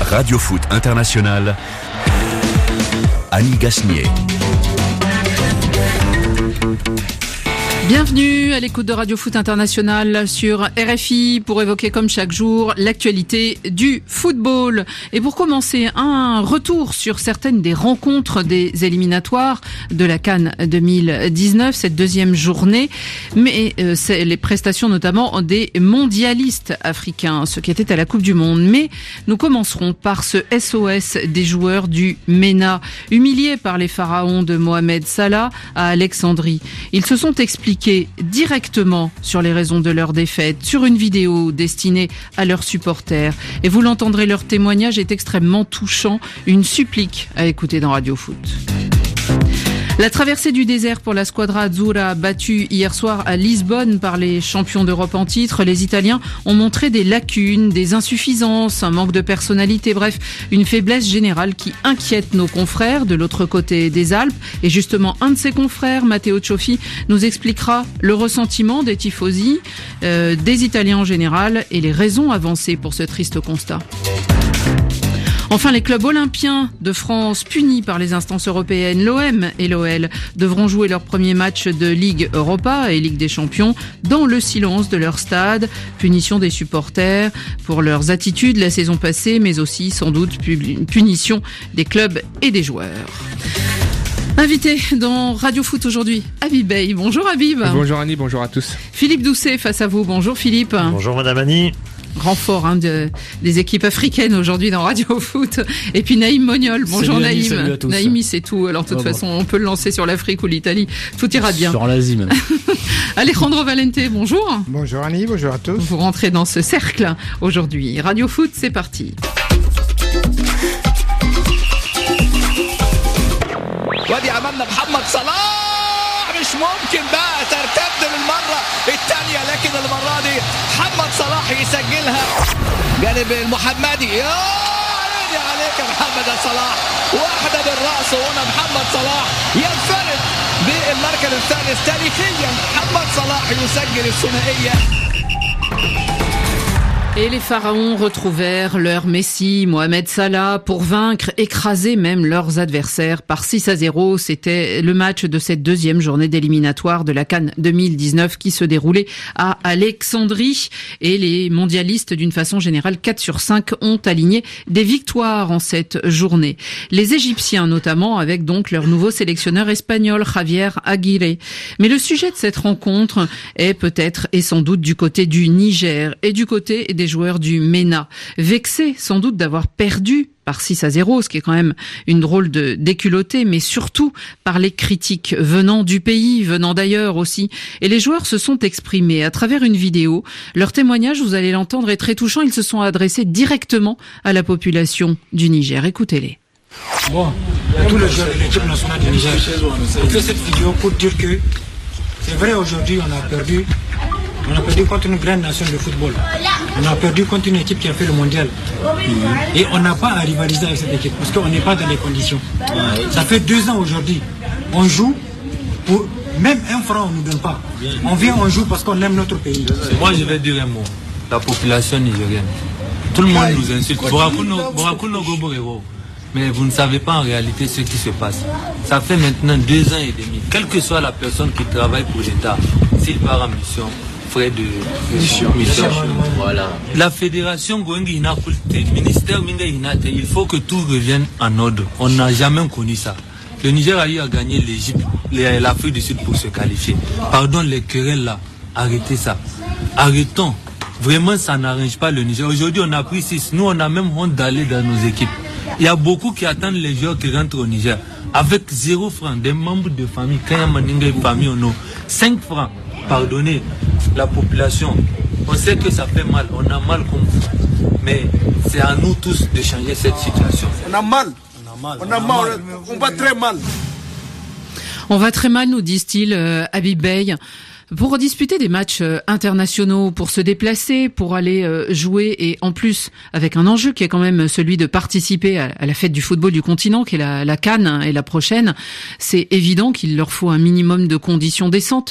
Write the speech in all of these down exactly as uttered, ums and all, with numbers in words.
Radio Foot International, Annie Gasnier. Bienvenue à l'écoute de Radio Foot International sur R F I pour évoquer comme chaque jour l'actualité du football. Et pour commencer, un retour sur certaines des rencontres des éliminatoires de la CAN deux mille dix-neuf, cette deuxième journée. Mais euh, c'est les prestations notamment des mondialistes africains, ceux qui étaient à la Coupe du Monde. Mais nous commencerons par ce S O S des joueurs du MENA, humiliés par les pharaons de Mohamed Salah à Alexandrie. Ils se sont expliqués directement sur les raisons de leur défaite, sur une vidéo destinée à leurs supporters. Et vous l'entendrez, leur témoignage est extrêmement touchant, une supplique à écouter dans Radio Foot. La traversée du désert pour la Squadra Azzurra, battue hier soir à Lisbonne par les champions d'Europe en titre. Les Italiens ont montré des lacunes, des insuffisances, un manque de personnalité, bref, une faiblesse générale qui inquiète nos confrères de l'autre côté des Alpes. Et justement, un de ses confrères, Matteo Cioffi, nous expliquera le ressentiment des tifosi, euh, des Italiens en général et les raisons avancées pour ce triste constat. Enfin, les clubs olympiens de France punis par les instances européennes, l'O M et l'O L, devront jouer leur premier match de Ligue Europa et Ligue des Champions dans le silence de leur stade. Punition des supporters pour leurs attitudes la saison passée, mais aussi sans doute punition des clubs et des joueurs. Invité dans Radio Foot aujourd'hui, Habib Beye. Bonjour Habib. Bonjour Annie, bonjour à tous. Philippe Doucet face à vous. Bonjour Philippe. Bonjour Madame Annie. Renfort hein, de, des équipes africaines aujourd'hui dans Radio Foot. Et puis Naïm Mognol. Bonjour Naïm. Salut à tous. Naïm, c'est tout. Alors de toute oh façon, bon. on peut le lancer sur l'Afrique ou l'Italie. Tout ira bien. Sur l'Asie même. Alejandro Valente, bonjour. Bonjour Annie, bonjour à tous. Vous rentrez dans ce cercle aujourd'hui. Radio Foot, c'est parti. وادي عملنا محمد صلاح مش ممكن بقى ترتد للمرة الثانية لكن المرة دي محمد صلاح يسجلها جانب المحمدي يا عيني عليك يا محمد صلاح واحدة بالرأس وهنا محمد صلاح ينفرد بالمركز الثالث تاريخيا محمد صلاح يسجل الثنائية. Et les pharaons retrouvèrent leur messie, Mohamed Salah, pour vaincre, écraser même leurs adversaires par six à zéro. C'était le match de cette deuxième journée d'éliminatoire de la CAN deux mille dix-neuf qui se déroulait à Alexandrie. Et les mondialistes, d'une façon générale, quatre sur cinq, ont aligné des victoires en cette journée. Les Égyptiens notamment, avec donc leur nouveau sélectionneur espagnol, Javier Aguirre. Mais le sujet de cette rencontre est peut-être et sans doute du côté du Niger et du côté des joueurs du MENA, vexés sans doute d'avoir perdu par six à zéro, ce qui est quand même une drôle de déculottée, mais surtout par les critiques venant du pays, venant d'ailleurs aussi. Et les joueurs se sont exprimés à travers une vidéo. Leur témoignage, vous allez l'entendre, est très touchant. Ils se sont adressés directement à la population du Niger. Écoutez-les. Bon, à tous les joueurs de l'équipe nationale du Niger, je fais cette vidéo pour dire que c'est vrai, aujourd'hui on a perdu. On a perdu contre une grande nation de football. On a perdu contre une équipe qui a fait le mondial. Et on n'a pas à rivaliser avec cette équipe parce qu'on n'est pas dans les conditions. Ça fait deux ans aujourd'hui. On joue pour même un franc on ne nous donne pas. On vient, on joue parce qu'on aime notre pays. Moi je vais dire un mot. La population nigérienne. Tout le monde nous insulte. Mais vous ne savez pas en réalité ce qui se passe. Ça fait maintenant deux ans et demi. Quelle que soit la personne qui travaille pour l'État, s'il part en mission, frais de mission, mission. Voilà. La fédération ministère il faut que tout revienne en ordre. On n'a jamais connu ça. Le Niger a eu à gagner l'Égypte, l'Afrique du Sud pour se qualifier. Pardon les querelles là, arrêtez ça. Arrêtons. Vraiment ça n'arrange pas le Niger. Aujourd'hui on a pris six. Nous on a même honte d'aller dans nos équipes. Il y a beaucoup qui attendent les joueurs qui rentrent au Niger. Avec zéro franc, des membres de famille, quand il y a une famille, on a cinq francs. Pardonnez la population. On sait que ça fait mal, on a mal comme vous. Mais c'est à nous tous de changer cette situation. On a mal. On a mal. On, a on, a mal. mal. on va très mal. On va très mal, nous disent-ils, euh, Habib Beye. Pour disputer des matchs internationaux, pour se déplacer, pour aller jouer et en plus avec un enjeu qui est quand même celui de participer à la fête du football du continent qui est la, la CAN et la prochaine, c'est évident qu'il leur faut un minimum de conditions décentes.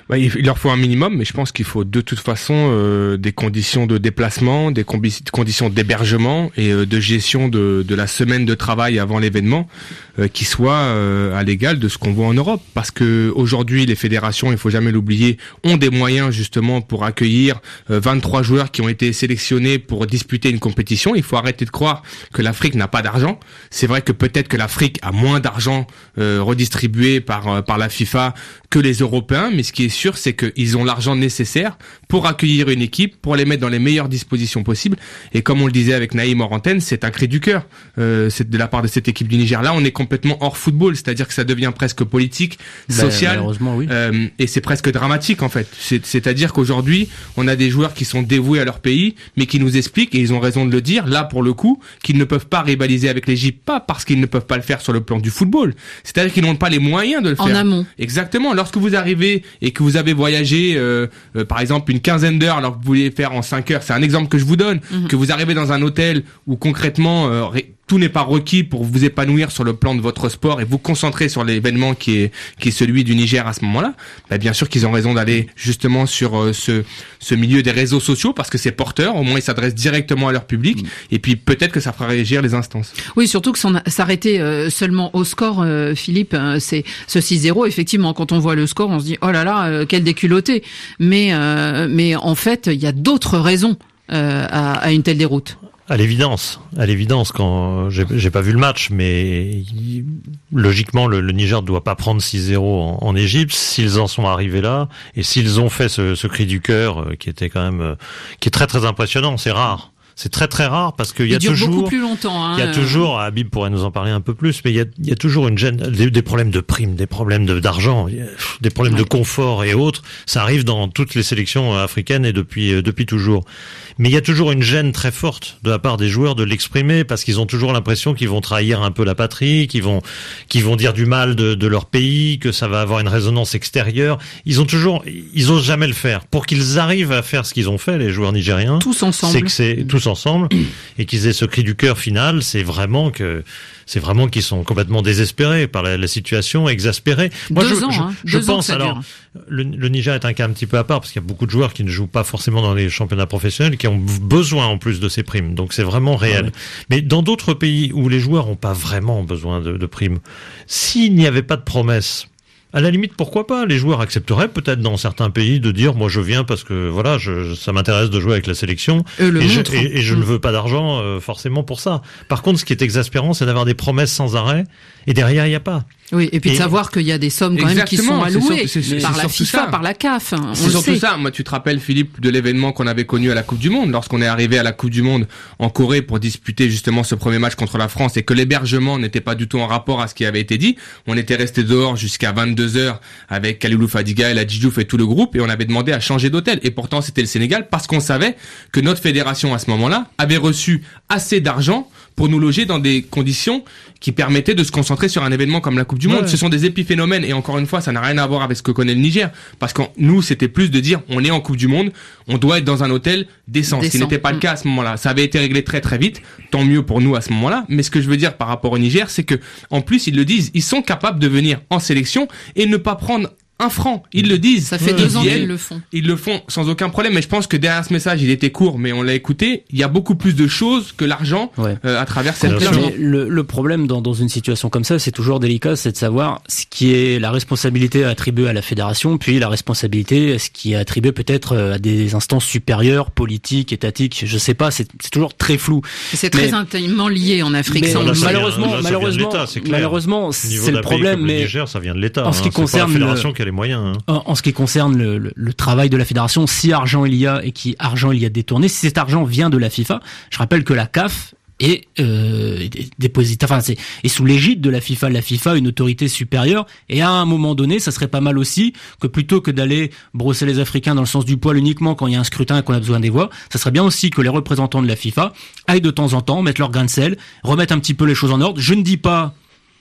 Bah, il leur faut un minimum, mais je pense qu'il faut de toute façon euh, des conditions de déplacement, des combi- conditions d'hébergement et euh, de gestion de, de la semaine de travail avant l'événement euh, qui soient euh, à l'égal de ce qu'on voit en Europe. Parce que aujourd'hui, les fédérations, il faut jamais l'oublier, ont des moyens justement pour accueillir euh, vingt-trois joueurs qui ont été sélectionnés pour disputer une compétition. Il faut arrêter de croire que l'Afrique n'a pas d'argent. C'est vrai que peut-être que l'Afrique a moins d'argent euh, redistribué par euh, par la FIFA que les Européens, mais ce qui est sûr, c'est qu'ils ont l'argent nécessaire pour accueillir une équipe, pour les mettre dans les meilleures dispositions possibles. Et comme on le disait avec Naïm hors antenne, c'est un cri du cœur. Euh, c'est de la part de cette équipe du Niger. Là, on est complètement hors football, c'est-à-dire que ça devient presque politique, social, malheureusement, oui. euh, et c'est presque dramatique en fait. C'est, c'est-à-dire qu'aujourd'hui, on a des joueurs qui sont dévoués à leur pays, mais qui nous expliquent, et ils ont raison de le dire, là pour le coup, qu'ils ne peuvent pas rivaliser avec l'Égypte, pas parce qu'ils ne peuvent pas le faire sur le plan du football, c'est-à-dire qu'ils n'ont pas les moyens de le faire. En amont. Exactement. Lorsque vous arrivez et que vous avez voyagé, euh, euh, par exemple, une quinzaine d'heures, alors que vous voulez faire en cinq heures, c'est un exemple que je vous donne, mmh. que vous arrivez dans un hôtel où concrètement euh, ré- tout n'est pas requis pour vous épanouir sur le plan de votre sport et vous concentrer sur l'événement qui est qui est celui du Niger à ce moment-là. Bah, bien sûr qu'ils ont raison d'aller justement sur euh, ce ce milieu des réseaux sociaux parce que c'est porteur. Au moins ils s'adressent directement à leur public mmh. et puis peut-être que ça fera réagir les instances. Oui, surtout que s'en a, s'arrêter euh, seulement au score, euh, Philippe, euh, c'est ce six zéro. Effectivement, quand on voit le score, on se dit oh là là, euh, quel déculotté. Mais euh, mais en fait, il y a d'autres raisons euh, à, à une telle déroute. À l'évidence, à l'évidence, quand j'ai, j'ai pas vu le match, mais il, logiquement le, le Niger ne doit pas prendre six zéro en, en Égypte. S'ils en sont arrivés là, et s'ils ont fait ce, ce cri du cœur, euh, qui était quand même, euh, qui est très très impressionnant, c'est rare. C'est très très rare parce qu'il y a dure toujours, beaucoup plus longtemps, hein, il y a toujours, Habib pourrait nous en parler un peu plus, mais il y a, il y a toujours une gêne, des, des problèmes de primes, des problèmes de, d'argent, des problèmes ouais. de confort et autres. Ça arrive dans toutes les sélections africaines et depuis depuis toujours. Mais il y a toujours une gêne très forte de la part des joueurs de l'exprimer parce qu'ils ont toujours l'impression qu'ils vont trahir un peu la patrie, qu'ils vont qu'ils vont dire du mal de, de leur pays, que ça va avoir une résonance extérieure. Ils ont toujours, ils osent jamais le faire. Pour qu'ils arrivent à faire ce qu'ils ont fait, les joueurs nigériens, tous ensemble, c'est que c'est tous ensemble et qu'ils aient ce cri du cœur final, c'est vraiment que c'est vraiment qu'ils sont complètement désespérés par la, la situation, exaspérés. Moi, Deux je, ans, je, hein, je Deux pense ans alors le, le Niger est un cas un petit peu à part parce qu'il y a beaucoup de joueurs qui ne jouent pas forcément dans les championnats professionnels qui ont besoin en plus de ces primes. Donc c'est vraiment réel. Ouais. Mais dans d'autres pays où les joueurs n'ont pas vraiment besoin de, de primes, s'il n'y avait pas de promesses, à la limite, pourquoi pas? Les joueurs accepteraient peut-être dans certains pays de dire, moi je viens parce que voilà, je, ça m'intéresse de jouer avec la sélection et, le et, je, montre, et, et je mmh. ne veux pas d'argent euh, forcément pour ça. Par contre, ce qui est exaspérant, c'est d'avoir des promesses sans arrêt et derrière il n'y a pas. Oui, et puis et de savoir qu'il y a des sommes quand même qui sont allouées c'est sûr, c'est, par c'est la FIFA, ça. par la C A F. On c'est le surtout sait. ça. Moi, tu te rappelles, Philippe, de l'événement qu'on avait connu à la Coupe du Monde, lorsqu'on est arrivé à la Coupe du Monde en Corée pour disputer justement ce premier match contre la France et que l'hébergement n'était pas du tout en rapport à ce qui avait été dit. On était resté dehors jusqu'à vingt-deux heures avec Kalilou Fadiga et la Djidjouf et tout le groupe et on avait demandé à changer d'hôtel. Et pourtant, c'était le Sénégal parce qu'on savait que notre fédération à ce moment-là avait reçu assez d'argent pour nous loger dans des conditions qui permettaient de se concentrer sur un événement comme la Coupe du Monde. Ouais. Ce sont des épiphénomènes et encore une fois, ça n'a rien à voir avec ce que connaît le Niger. Parce que nous, c'était plus de dire, on est en Coupe du Monde, on doit être dans un hôtel décent. décent. Ce qui n'était pas le cas à ce moment-là. Ça avait été réglé très très vite. Tant mieux pour nous à ce moment-là. Mais ce que je veux dire par rapport au Niger, c'est que, en plus, ils le disent, ils sont capables de venir en sélection et ne pas prendre un franc, ils le disent. Ça fait ils deux ans viennent, qu'ils le font. Ils le font sans aucun problème. Mais je pense que derrière ce message, il était court, mais on l'a écouté. Il y a beaucoup plus de choses que l'argent ouais. euh, à travers cette plateforme. Le, le problème dans, dans une situation comme ça, c'est toujours délicat, c'est de savoir ce qui est la responsabilité attribuée à la fédération, puis la responsabilité, ce qui est attribué peut-être à des instances supérieures, politiques, étatiques. Je sais pas, c'est, c'est toujours très flou. C'est très mais, intimement lié en Afrique. Mais ça, là, ça malheureusement, vient, là, malheureusement, c'est malheureusement, c'est le problème. Mais le Niger, ça vient de l'État. En ce qui hein, concerne c'est pas la fédération le... qui a les moyens. Hein. En ce qui concerne le, le, le travail de la fédération, si argent il y a et qui argent il y a détourné, si cet argent vient de la FIFA, je rappelle que la C A F est euh, dépositaire, enfin c'est est sous l'égide de la FIFA. La FIFA, une autorité supérieure, et à un moment donné, ça serait pas mal aussi que plutôt que d'aller brosser les Africains dans le sens du poil uniquement quand il y a un scrutin et qu'on a besoin des voix, ça serait bien aussi que les représentants de la FIFA aillent de temps en temps mettre leur grain de sel, remettre un petit peu les choses en ordre. Je ne dis pas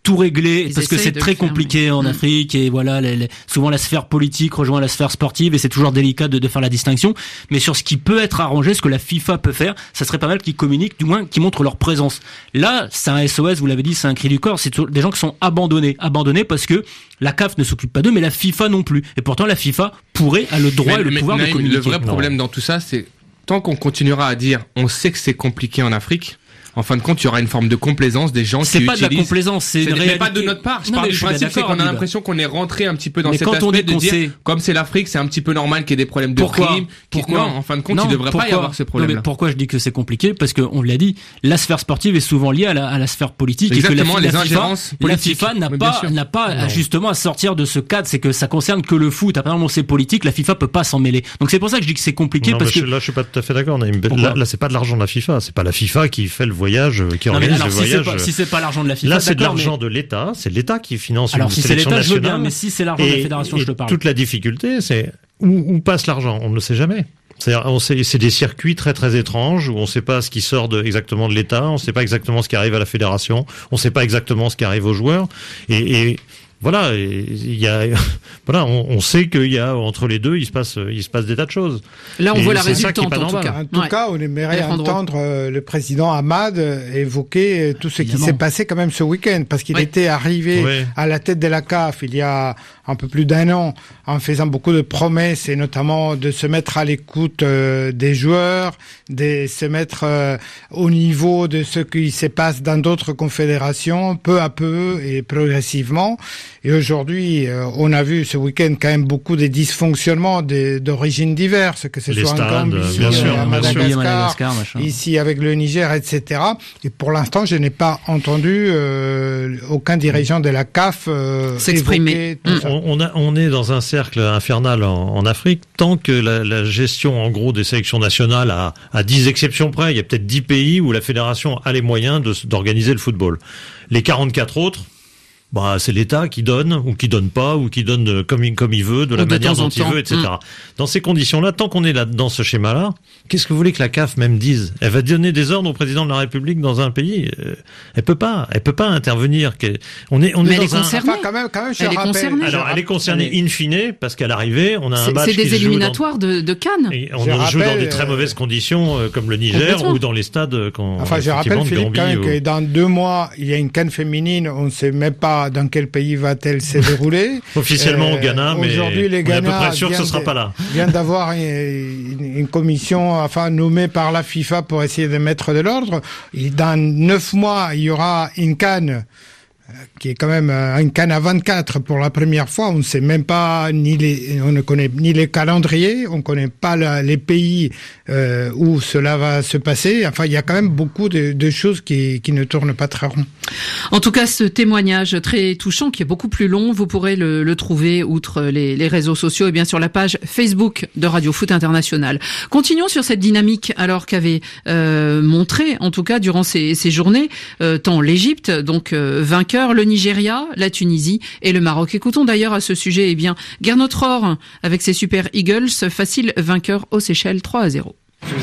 tout régler Ils parce que c'est très faire, compliqué mais... en mmh. Afrique et voilà, les, les, souvent la sphère politique rejoint la sphère sportive et c'est toujours délicat de, de faire la distinction. Mais sur ce qui peut être arrangé, ce que la FIFA peut faire, ça serait pas mal qu'ils communiquent, du moins qu'ils montrent leur présence. Là, c'est un S O S, vous l'avez dit, c'est un cri du corps. C'est des gens qui sont abandonnés, abandonnés parce que la C A F ne s'occupe pas d'eux, mais la FIFA non plus. Et pourtant, la FIFA pourrait, a le droit mais, et le mais, pouvoir Naïm, de communiquer. Le vrai problème non. dans tout ça, c'est tant qu'on continuera à dire, on sait que c'est compliqué en Afrique. En fin de compte, il y aura une forme de complaisance des gens c'est qui pas utilisent... C'est pas de la complaisance, c'est une mais réalité. pas de notre part. Je non, parle du je principe, c'est qu'on a Abid. l'impression qu'on est rentré un petit peu dans mais cet quand aspect on dit de qu'on dire, sait... comme c'est l'Afrique, c'est un petit peu normal qu'il y ait des problèmes de pourquoi primes. Pourquoi Non, en fin de compte, non, il ne devrait pourquoi pas y avoir ce problème. Non, mais pourquoi je dis que c'est compliqué? Parce qu'on l'a dit, la sphère sportive est souvent liée à la, à la sphère politique. Exactement, et que la, les la ingérences FIFA, politiques. La FIFA n'a pas, n'a pas non. justement à sortir de ce cadre. C'est que ça concerne que le foot. Apparemment, c'est politique. La FIFA peut pas s'en mêler. Donc c'est pour ça que je dis que c'est compliqué. Non, parce que je, là, je suis pas tout à fait d'accord. Là, là, c'est pas de l'argent de la FIFA. C'est pas la FIFA qui fait le voyage, qui non, organise alors, le si voyage. C'est pas, si c'est pas l'argent de la FIFA, là, c'est de l'argent mais... de l'État. C'est l'État qui finance alors, une si sélection c'est l'État, nationale. Je veux bien, mais si c'est l'argent de la fédération, et je te parle. Toute la difficulté, c'est où, où passe l'argent. On ne le sait jamais. C'est-à-dire, on sait, c'est des circuits très très étranges où on ne sait pas ce qui sort de, exactement de l'État, on ne sait pas exactement ce qui arrive à la fédération, on ne sait pas exactement ce qui arrive aux joueurs. Et, et voilà, il y a, voilà, on, on sait qu'il y a entre les deux, il se passe, il se passe des tas de choses. Là, on et voit la résultante en tout cas. En tout ouais. cas, on aimerait Alejandro. entendre euh, le président Ahmad évoquer tout ce Évidemment. qui s'est passé quand même ce week-end, parce qu'il oui. était arrivé oui. à la tête de la C A F il y a un peu plus d'un an, en faisant beaucoup de promesses, et notamment de se mettre à l'écoute euh, des joueurs, de se mettre euh, au niveau de ce qui se passe dans d'autres confédérations, peu à peu et progressivement. Et aujourd'hui, euh, on a vu ce week-end quand même beaucoup de dysfonctionnements de, d'origines diverses, que ce Les soit stades, en Gambie, bien euh, sûr, à bien sûr. Madagascar, Madagascar machin. ici avec le Niger, et cetera. Et pour l'instant, je n'ai pas entendu euh, aucun dirigeant de la C A F euh, s'exprimer. évoquer tout Mmh. ça. On, on, a, on est dans un cercle infernal en, en Afrique tant que la, la gestion en gros des sélections nationales à, à dix exceptions près, il y a peut-être dix pays où la fédération a les moyens de, d'organiser le football. Les quarante-quatre autres, bah, c'est l'État qui donne, ou qui donne pas, ou qui donne comme il, comme il veut, de la de manière temps en dont il temps. veut, et cetera. Mmh. Dans ces conditions-là, tant qu'on est là dans ce schéma-là, qu'est-ce que vous voulez que la C A F même dise? Elle va donner des ordres au président de la République dans un pays. Euh, elle peut pas, elle peut pas intervenir. On est, on Mais est elle est dans un. concernée. Enfin, quand même, quand même, je Elle est rappelle, concernée. je Alors, elle est concernée rappelle- in fine parce qu'à l'arrivée, on a un C'est, match c'est des qui se joue éliminatoires de, de Cannes. dans, et on Je joue rappelle, dans des très euh, mauvaises conditions euh, comme le Niger Complètement. ou dans les stades euh, quand. Enfin, je rappelle, Philippe, quand même, que dans deux mois, il y a une CAN féminine. On ne sait même pas dans quel pays va-t-elle se dérouler. Officiellement au Euh, Ghana, mais aujourd'hui, les on est à peu Ghana près sûr que ce viennent sera de- pas là. vient d'avoir une, une- une commission, enfin, nommée par la FIFA pour essayer de mettre de l'ordre. Et dans neuf mois, il y aura une CAN qui est quand même un CAN à vingt-quatre pour la première fois. On ne sait même pas ni les, on ne connaît ni les calendriers, on ne connaît pas la, les pays euh, où cela va se passer. Enfin, il y a quand même beaucoup de, de choses qui, qui ne tournent pas très rond. En tout cas, ce témoignage très touchant, qui est beaucoup plus long, vous pourrez le, le trouver outre les, les réseaux sociaux et bien sur la page Facebook de Radio Foot International. Continuons sur cette dynamique, alors qu'avait euh, montré, en tout cas durant ces, ces journées, euh, tant l'Égypte, donc euh, vainqueur, le Nigeria, la Tunisie et le Maroc. Écoutons d'ailleurs à ce sujet, eh bien, Gernot Rohr avec ses Super Eagles, facile vainqueur aux Seychelles trois à zéro.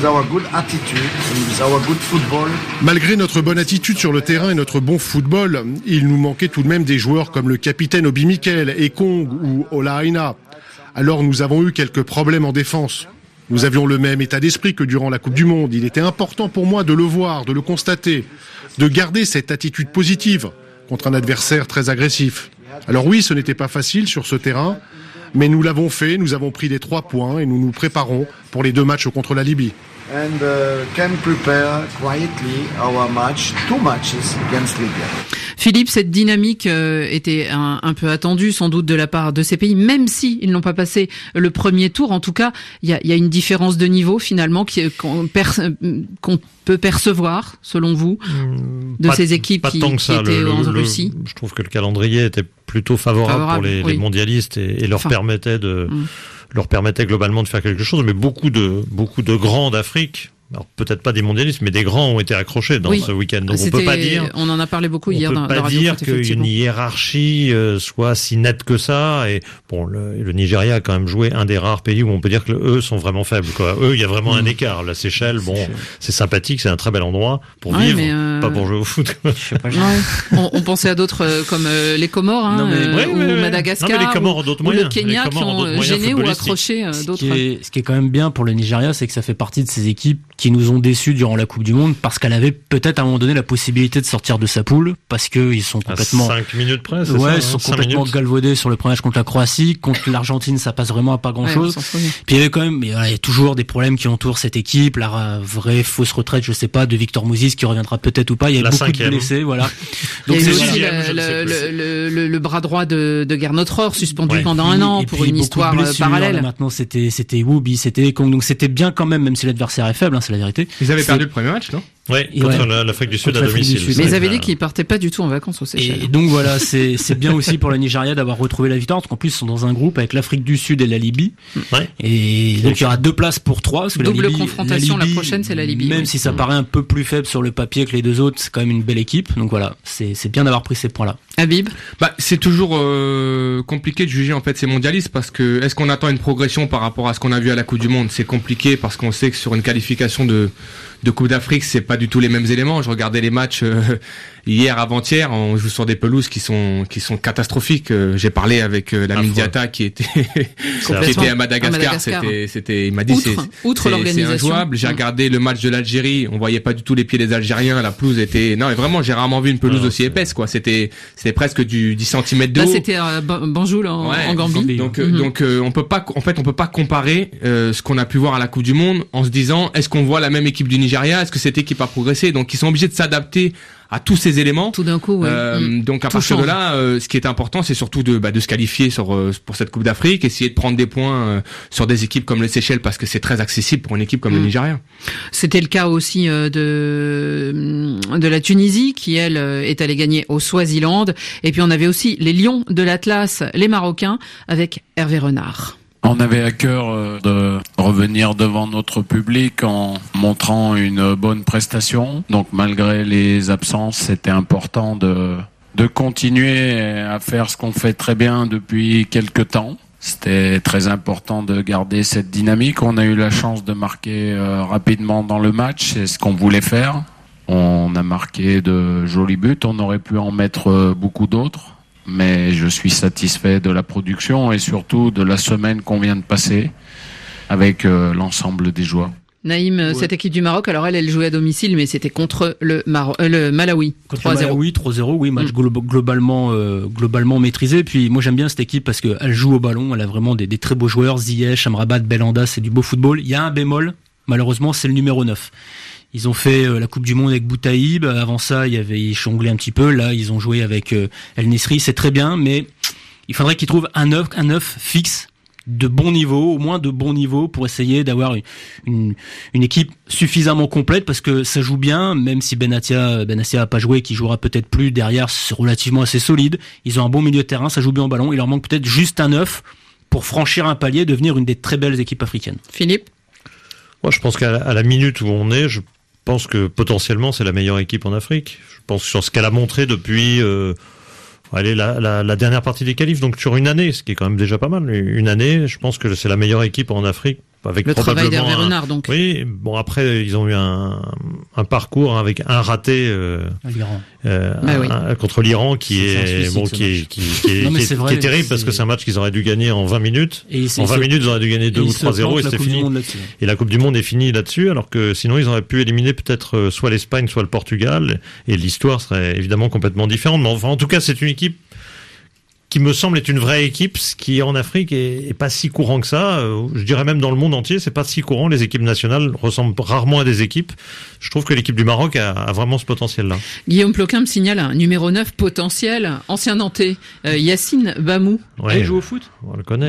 Malgré notre bonne attitude sur le terrain et notre bon football, il nous manquait tout de même des joueurs comme le capitaine Obi Mikel, Ekong ou Ola Aina. Alors nous avons eu quelques problèmes en défense. Nous avions le même état d'esprit que durant la Coupe du Monde. Il était important pour moi de le voir, de le constater, de garder cette attitude positive contre un adversaire très agressif. Alors oui, ce n'était pas facile sur ce terrain, mais nous l'avons fait, nous avons pris les trois points et nous nous préparons pour les deux matchs contre la Libye. And uh, can prepare quietly our match, two matches against Libya. Philippe, cette dynamique euh, était un, un peu attendue sans doute de la part de ces pays, même si ils n'ont pas passé le premier tour. En tout cas, il y a, y a une différence de niveau finalement qui, qu'on, per, qu'on peut percevoir, selon vous, de pas, ces équipes pas qui, tant que ça. qui étaient le, en le, Russie. Je trouve que le calendrier était plutôt favorable, favorable pour les, oui. les mondialistes et, et leur enfin, permettait de... Hum. leur permettait globalement de faire quelque chose, mais beaucoup de beaucoup de grands d'Afrique alors peut-être pas des mondialistes, mais des grands ont été accrochés dans oui. ce week-end. Donc C'était, on peut pas dire. On en a parlé beaucoup hier dans, on peut dans pas Radio dire Foot, effectivement. qu'une hiérarchie euh, soit si nette que ça. Et bon, le, le Nigeria a quand même joué un des rares pays où on peut dire que eux sont vraiment faibles, quoi. Eux, il y a vraiment mmh. un écart. La Seychelles, bon, c'est sympathique, c'est un très bel endroit pour ouais, vivre, euh... pas pour jouer au foot. Je sais pas. Ouais. on, on pensait à d'autres euh, comme euh, les Comores, hein, non, mais, euh, ouais, ou ouais, Madagascar, non, mais les Comores, ou, ou le Kenya qui ont gêné ou accroché euh, d'autres. Ce qui, est, ce qui est quand même bien pour le Nigeria, c'est que ça fait partie de ces équipes qui nous ont déçus durant la Coupe du Monde parce qu'elle avait peut-être à un moment donné la possibilité de sortir de sa poule parce que ils sont complètement cinq minutes près, c'est ouais, ça, ils sont hein, complètement galvaudés sur le premier match contre la Croatie, contre l'Argentine, ça passe vraiment à pas grand-chose. Ouais, puis il y avait quand même il y a toujours des problèmes qui entourent cette équipe, la vraie fausse retraite, je sais pas, de Victor Moses qui reviendra peut-être ou pas, il y a la beaucoup cinquième. de blessés, voilà. Donc c'est aussi le, le, le, le, le bras droit de, de Gernot Rohr suspendu ouais. pendant un an et pour une histoire parallèle. Maintenant c'était c'était Woubi, c'était Kong, donc c'était bien quand même, même si l'adversaire est faible, hein, c'est la vérité. Ils avaient perdu le premier match, non? Oui, contre ouais. l'Afrique du Sud contre à domicile. Sud. Mais ils avaient dit qu'ils partaient pas du tout en vacances aux Seychelles. Et donc voilà, c'est c'est bien aussi pour le Nigeria d'avoir retrouvé la victoire, parce qu'en plus ils sont dans un groupe avec l'Afrique du Sud et la Libye. Ouais. Et donc il y aura deux places pour trois. Parce que Double la Libye, confrontation, la, Libye, la prochaine c'est la Libye. Même oui. si ça paraît un peu plus faible sur le papier que les deux autres, c'est quand même une belle équipe. Donc voilà, c'est c'est bien d'avoir pris ces points-là. Habib, bah c'est toujours euh, compliqué de juger en fait ces mondialistes parce que est-ce qu'on attend une progression par rapport à ce qu'on a vu à la Coupe du Monde? C'est compliqué parce qu'on sait que sur une qualification de de Coupe d'Afrique, c'est pas du tout les mêmes éléments. Je regardais les matchs euh, hier, avant-hier, on joue sur des pelouses qui sont qui sont catastrophiques. Euh, j'ai parlé avec euh, Lamine Diatta qui était qui était à Madagascar. à Madagascar. C'était c'était il m'a dit outre, c'est outre c'est, l'organisation. c'est injouable. J'ai regardé le match de l'Algérie, on voyait pas du tout les pieds des Algériens. La pelouse était non, mais vraiment, j'ai rarement vu une pelouse non, aussi c'est... épaisse quoi. C'était c'était presque du dix centimètres de haut. Là, c'était à Banjul en, ouais, en Gambie. Donc mm-hmm. donc euh, on peut pas en fait on peut pas comparer euh, ce qu'on a pu voir à la Coupe du Monde en se disant est-ce qu'on voit la même équipe du Nigeria, est-ce que cette équipe a progressé? Donc ils sont obligés de s'adapter à tous ces éléments. Tout d'un coup, ouais. Euh, mmh. Donc à Tout partir change. de là, euh, ce qui est important, c'est surtout de, bah, de se qualifier sur euh, pour cette Coupe d'Afrique, essayer de prendre des points euh, sur des équipes comme les Seychelles parce que c'est très accessible pour une équipe comme mmh. le Nigeria. C'était le cas aussi euh, de de la Tunisie qui elle est allée gagner au Swaziland. Et puis on avait aussi les Lions de l'Atlas, les Marocains, avec Hervé Renard. On avait à cœur de revenir devant notre public en montrant une bonne prestation. Donc malgré les absences, c'était important de de continuer à faire ce qu'on fait très bien depuis quelques temps. C'était très important de garder cette dynamique. On a eu la chance de marquer euh, rapidement dans le match, c'est ce qu'on voulait faire. On a marqué de jolis buts, on aurait pu en mettre euh, beaucoup d'autres. Mais je suis satisfait de la production et surtout de la semaine qu'on vient de passer avec euh, l'ensemble des joueurs. Naïm, ouais. Cette équipe du Maroc, alors elle, elle jouait à domicile, mais c'était contre le, Maro- euh, le Malawi. Contre trois zéro. Le Malawi, trois zéro, oui, match mmh. globalement, euh, globalement maîtrisé. Puis moi j'aime bien cette équipe parce qu'elle joue au ballon, elle a vraiment des, des très beaux joueurs. Ziyech, Amrabat, Belhanda, c'est du beau football. Il y a un bémol, malheureusement, c'est le numéro neuf. Ils ont fait euh, la Coupe du Monde avec Boutaïb. Avant ça, il y avait ils jonglaient un petit peu. Là, ils ont joué avec euh, El Nesri. C'est très bien, mais il faudrait qu'ils trouvent un neuf, un neuf fixe de bon niveau, au moins de bon niveau, pour essayer d'avoir une, une, une équipe suffisamment complète, parce que ça joue bien, même si Benatia, Benatia a pas joué, qui jouera peut-être plus derrière, c'est relativement assez solide. Ils ont un bon milieu de terrain, ça joue bien au ballon. Il leur manque peut-être juste un neuf pour franchir un palier, devenir une des très belles équipes africaines. Philippe? Moi, je pense qu'à la, à la minute où on est, je Je pense que potentiellement c'est la meilleure équipe en Afrique. Je pense sur ce qu'elle a montré depuis euh, allez, la, la, la dernière partie des qualifs, donc sur une année, ce qui est quand même déjà pas mal. Une année, je pense que c'est la meilleure équipe en Afrique. Avec le probablement travail d'Hervé Renard, donc. Oui, bon après ils ont eu un, un parcours avec un raté euh, l'Iran. Euh, bah un, oui. un, contre l'Iran qui c'est est suicide, bon, qui est, qui, qui, est, non, qui, est, vrai, qui est terrible c'est... parce que c'est un match qu'ils auraient dû gagner en vingt minutes. Et en vingt minutes, ils auraient dû gagner deux ou trois zéro et c'était fini. Et la Coupe du Monde est finie là-dessus, alors que sinon ils auraient pu éliminer peut-être soit l'Espagne, soit le Portugal, et l'histoire serait évidemment complètement différente. Mais enfin, en tout cas, c'est une équipe qui me semble être une vraie équipe, ce qui en Afrique est, est pas si courant que ça. Je dirais même dans le monde entier, c'est pas si courant. Les équipes nationales ressemblent rarement à des équipes. Je trouve que l'équipe du Maroc a, a vraiment ce potentiel-là. Guillaume Ploquin me signale un numéro neuf potentiel, ancien Nantais, euh, Yacine Bamou. Ouais, il joue au foot. On le connaît.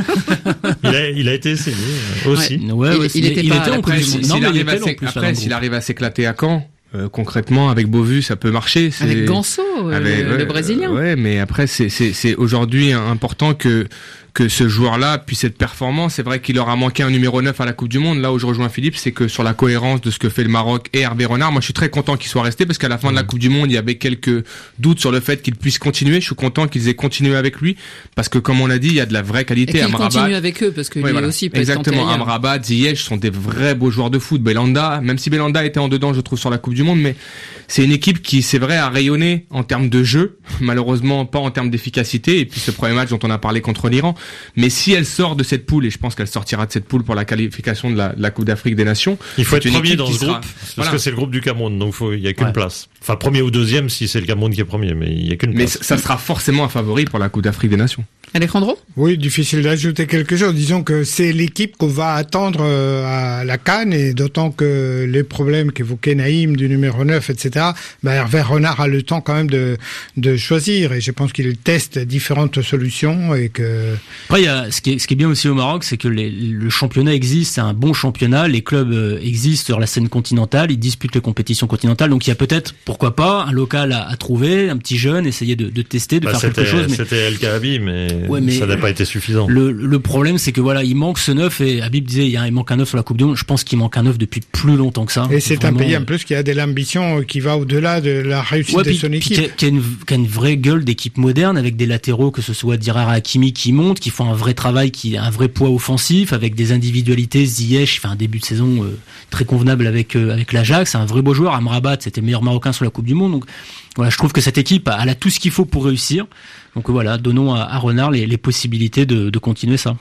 il, a, il a été essayé aussi. Ouais, ouais, il, il, il était il pas était à la après, Coupe du Monde. s'il arrive, à, après, s'il arrive à s'éclater à Caen, Euh, concrètement, avec Beauvu, ça peut marcher. C'est... Avec Ganso, euh, avec, le, ouais, le Brésilien. Ouais, mais après, c'est, c'est, c'est aujourd'hui important que que ce joueur-là puisse être performant. C'est vrai qu'il leur a manqué un numéro neuf à la Coupe du Monde. Là où je rejoins Philippe, c'est que sur la cohérence de ce que fait le Maroc et Hervé Renard, moi je suis très content qu'il soit resté parce qu'à la fin de la Coupe du Monde, il y avait quelques doutes sur le fait qu'il puisse continuer. Je suis content qu'ils aient continué avec lui parce que comme on l'a dit, il y a de la vraie qualité. Et qu'il Amrabat, continue avec eux parce que ouais, lui voilà. aussi peut Exactement. être tenté ailleurs. Amrabat, Ziyech sont des vrais beaux joueurs de foot. Belhanda, même si Belhanda était en dedans, je trouve, sur la Coupe du Monde, mais c'est une équipe qui, c'est vrai, a rayonné en termes de jeu, malheureusement pas en termes d'efficacité. Et puis ce premier match dont on a parlé contre l'Iran, mais si elle sort de cette poule, et je pense qu'elle sortira de cette poule pour la qualification de la, de la Coupe d'Afrique des Nations. Il faut être premier dans ce sera... groupe, parce voilà. que c'est le groupe du Cameroun, donc faut, il y a qu'une ouais. place. Enfin, premier ou deuxième si c'est le Cameroun qui est premier, mais il y a qu'une mais place. Mais ça sera forcément un favori pour la Coupe d'Afrique des Nations. Alejandro ? Oui, difficile d'ajouter quelque chose. Disons que c'est l'équipe qu'on va attendre à la CAN, et d'autant que les problèmes qu'évoquait Naïm du numéro neuf, et cetera, ben Hervé Renard a le temps quand même de, de choisir, et je pense qu'il teste différentes solutions et que... Après, il y a, ce qui est, ce qui est bien aussi au Maroc, c'est que les, le championnat existe, c'est un bon championnat, les clubs existent sur la scène continentale, ils disputent les compétitions continentales, donc il y a peut-être, pourquoi pas, un local à, à trouver, un petit jeune, essayer de, de tester, de bah, faire quelque chose. Mais... C'était El Kaabi, mais, ouais, mais ça n'a pas été suffisant. Le, le problème, c'est que voilà, il manque ce neuf, et Habib disait, il, y a, il manque un neuf sur la Coupe du Monde. Je pense qu'il manque un neuf depuis plus longtemps que ça. Et c'est Vraiment, un pays en plus qui a de l'ambition qui va au-delà de la réussite ouais, de puis, son équipe. Qui a, qui, a une, qui a une vraie gueule d'équipe moderne, avec des latéraux, que ce soit Dirar Hakimi qui monte, qui font un vrai travail, qui a un vrai poids offensif, avec des individualités. Ziyech fait un début de saison euh, très convenable avec euh, avec l'Ajax, c'est un vrai beau joueur. Amrabat, c'était le meilleur Marocain sur la Coupe du Monde. Donc voilà, je trouve que cette équipe, elle a tout ce qu'il faut pour réussir. Donc voilà, donnons à, à Renard les, les possibilités de, de continuer ça.